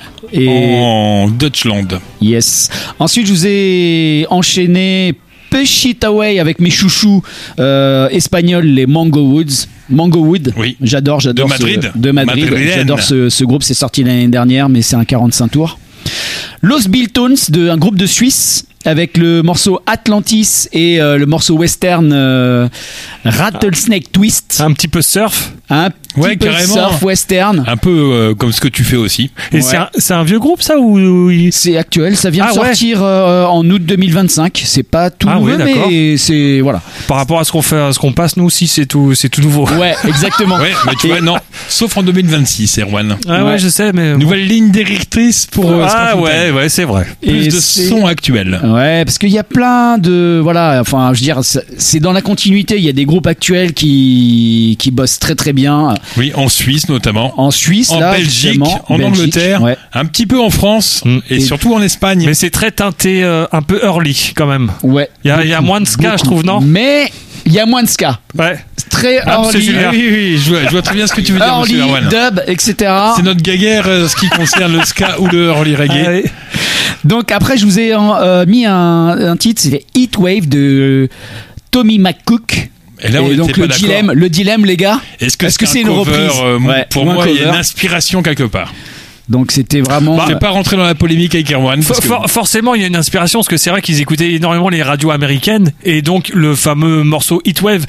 en Deutschland. Yes. Ensuite, je vous ai enchaîné Push It Away avec mes chouchous espagnols, les Mangowood. Oui. J'adore. De Madrid. J'adore ce groupe. C'est sorti l'année dernière, mais c'est un 45 tours. Los Biltons, un groupe de Suisse, avec le morceau Atlantis et le morceau western Rattlesnake Twist. Un petit peu surf. Un petit peu carrément. Surf western. Un peu comme ce que tu fais aussi. Et c'est un vieux groupe, ça, ou C'est actuel, ça vient de sortir en août 2025. C'est pas tout nouveau, mais c'est voilà. Par rapport à ce qu'on passe, nous aussi, c'est tout nouveau. Ouais, exactement. Ouais, mais tu vois, non, sauf en 2026, Erwan. Ouais, je sais, mais nouvelle ligne directrice pour. Ouais, c'est vrai. Plus de son actuel. Ouais, parce qu'il y a plein de je veux dire, c'est dans la continuité. Il y a des groupes actuels qui bossent très très bien. Oui, en Suisse notamment. En Suisse, en Belgique, en Angleterre, un petit peu en France et surtout en Espagne. Mais c'est très teinté un peu early quand même. Ouais. Il y a moins de ska, je trouve, non? Mais il y a moins de ska. Ouais. C'est très early. Oui, je vois très bien ce que tu veux dire, early, monsieur Erwan. dub, etc. C'est notre gaguerre ce qui concerne le ska ou le early reggae. Donc après, je vous ai mis un titre, c'est Heatwave de Tommy McCook. Et là, on donc pas d'accord. Le dilemme, les gars. Est-ce que c'est une reprise Pour moi, il y a une inspiration quelque part. Donc c'était vraiment. Je vais pas rentrer dans la polémique avec Erwan. Forcément, il y a une inspiration parce que c'est vrai qu'ils écoutaient énormément les radios américaines et donc le fameux morceau Heatwave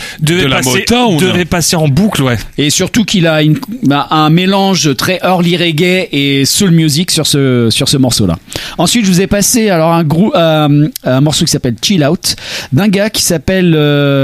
devait passer en boucle, ouais. Et surtout qu'il a un mélange très early reggae et soul music sur ce morceau-là. Ensuite, je vous ai passé alors un morceau qui s'appelle Chill Out d'un gars qui s'appelle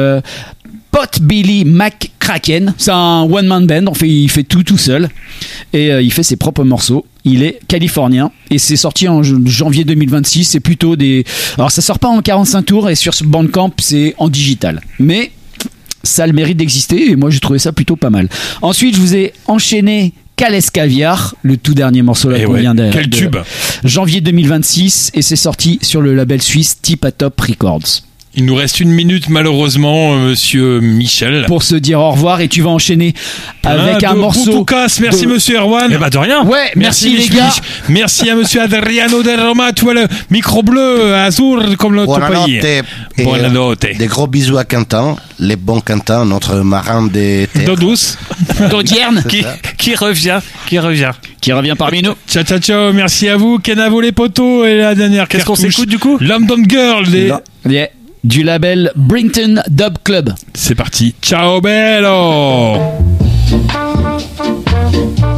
Pot Billy McCracken. C'est un one man band. En fait, il fait tout seul et il fait ses propres morceaux. Il est californien et c'est sorti en janvier 2026. C'est plutôt alors ça sort pas en 45 tours et sur ce Bandcamp c'est en digital. Mais ça a le mérite d'exister et moi j'ai trouvé ça plutôt pas mal. Ensuite, je vous ai enchaîné Cales Caviar, le tout dernier morceau là qu'on vient de janvier 2026 et c'est sorti sur le label suisse Tipatop Records. Il nous reste 1 minute malheureusement, monsieur Michel. Pour se dire au revoir et tu vas enchaîner avec un morceau. Poucas. Merci monsieur Erwan. De rien. Ouais, merci les gars. Merci à monsieur Adriano de Roma. Tu vois le micro bleu, azur comme notre pays. Buonanotte. Des gros bisous à Quentin, les bons Quentin, notre marin des terres. D'eau douce. D'Audierne. qui revient parmi nous. Ciao. Merci à vous. Kenavo les potos et la dernière. Qu'est-ce qu'on s'écoute du coup? London Girl. Du label Brington Dub Club. C'est parti. Ciao bello.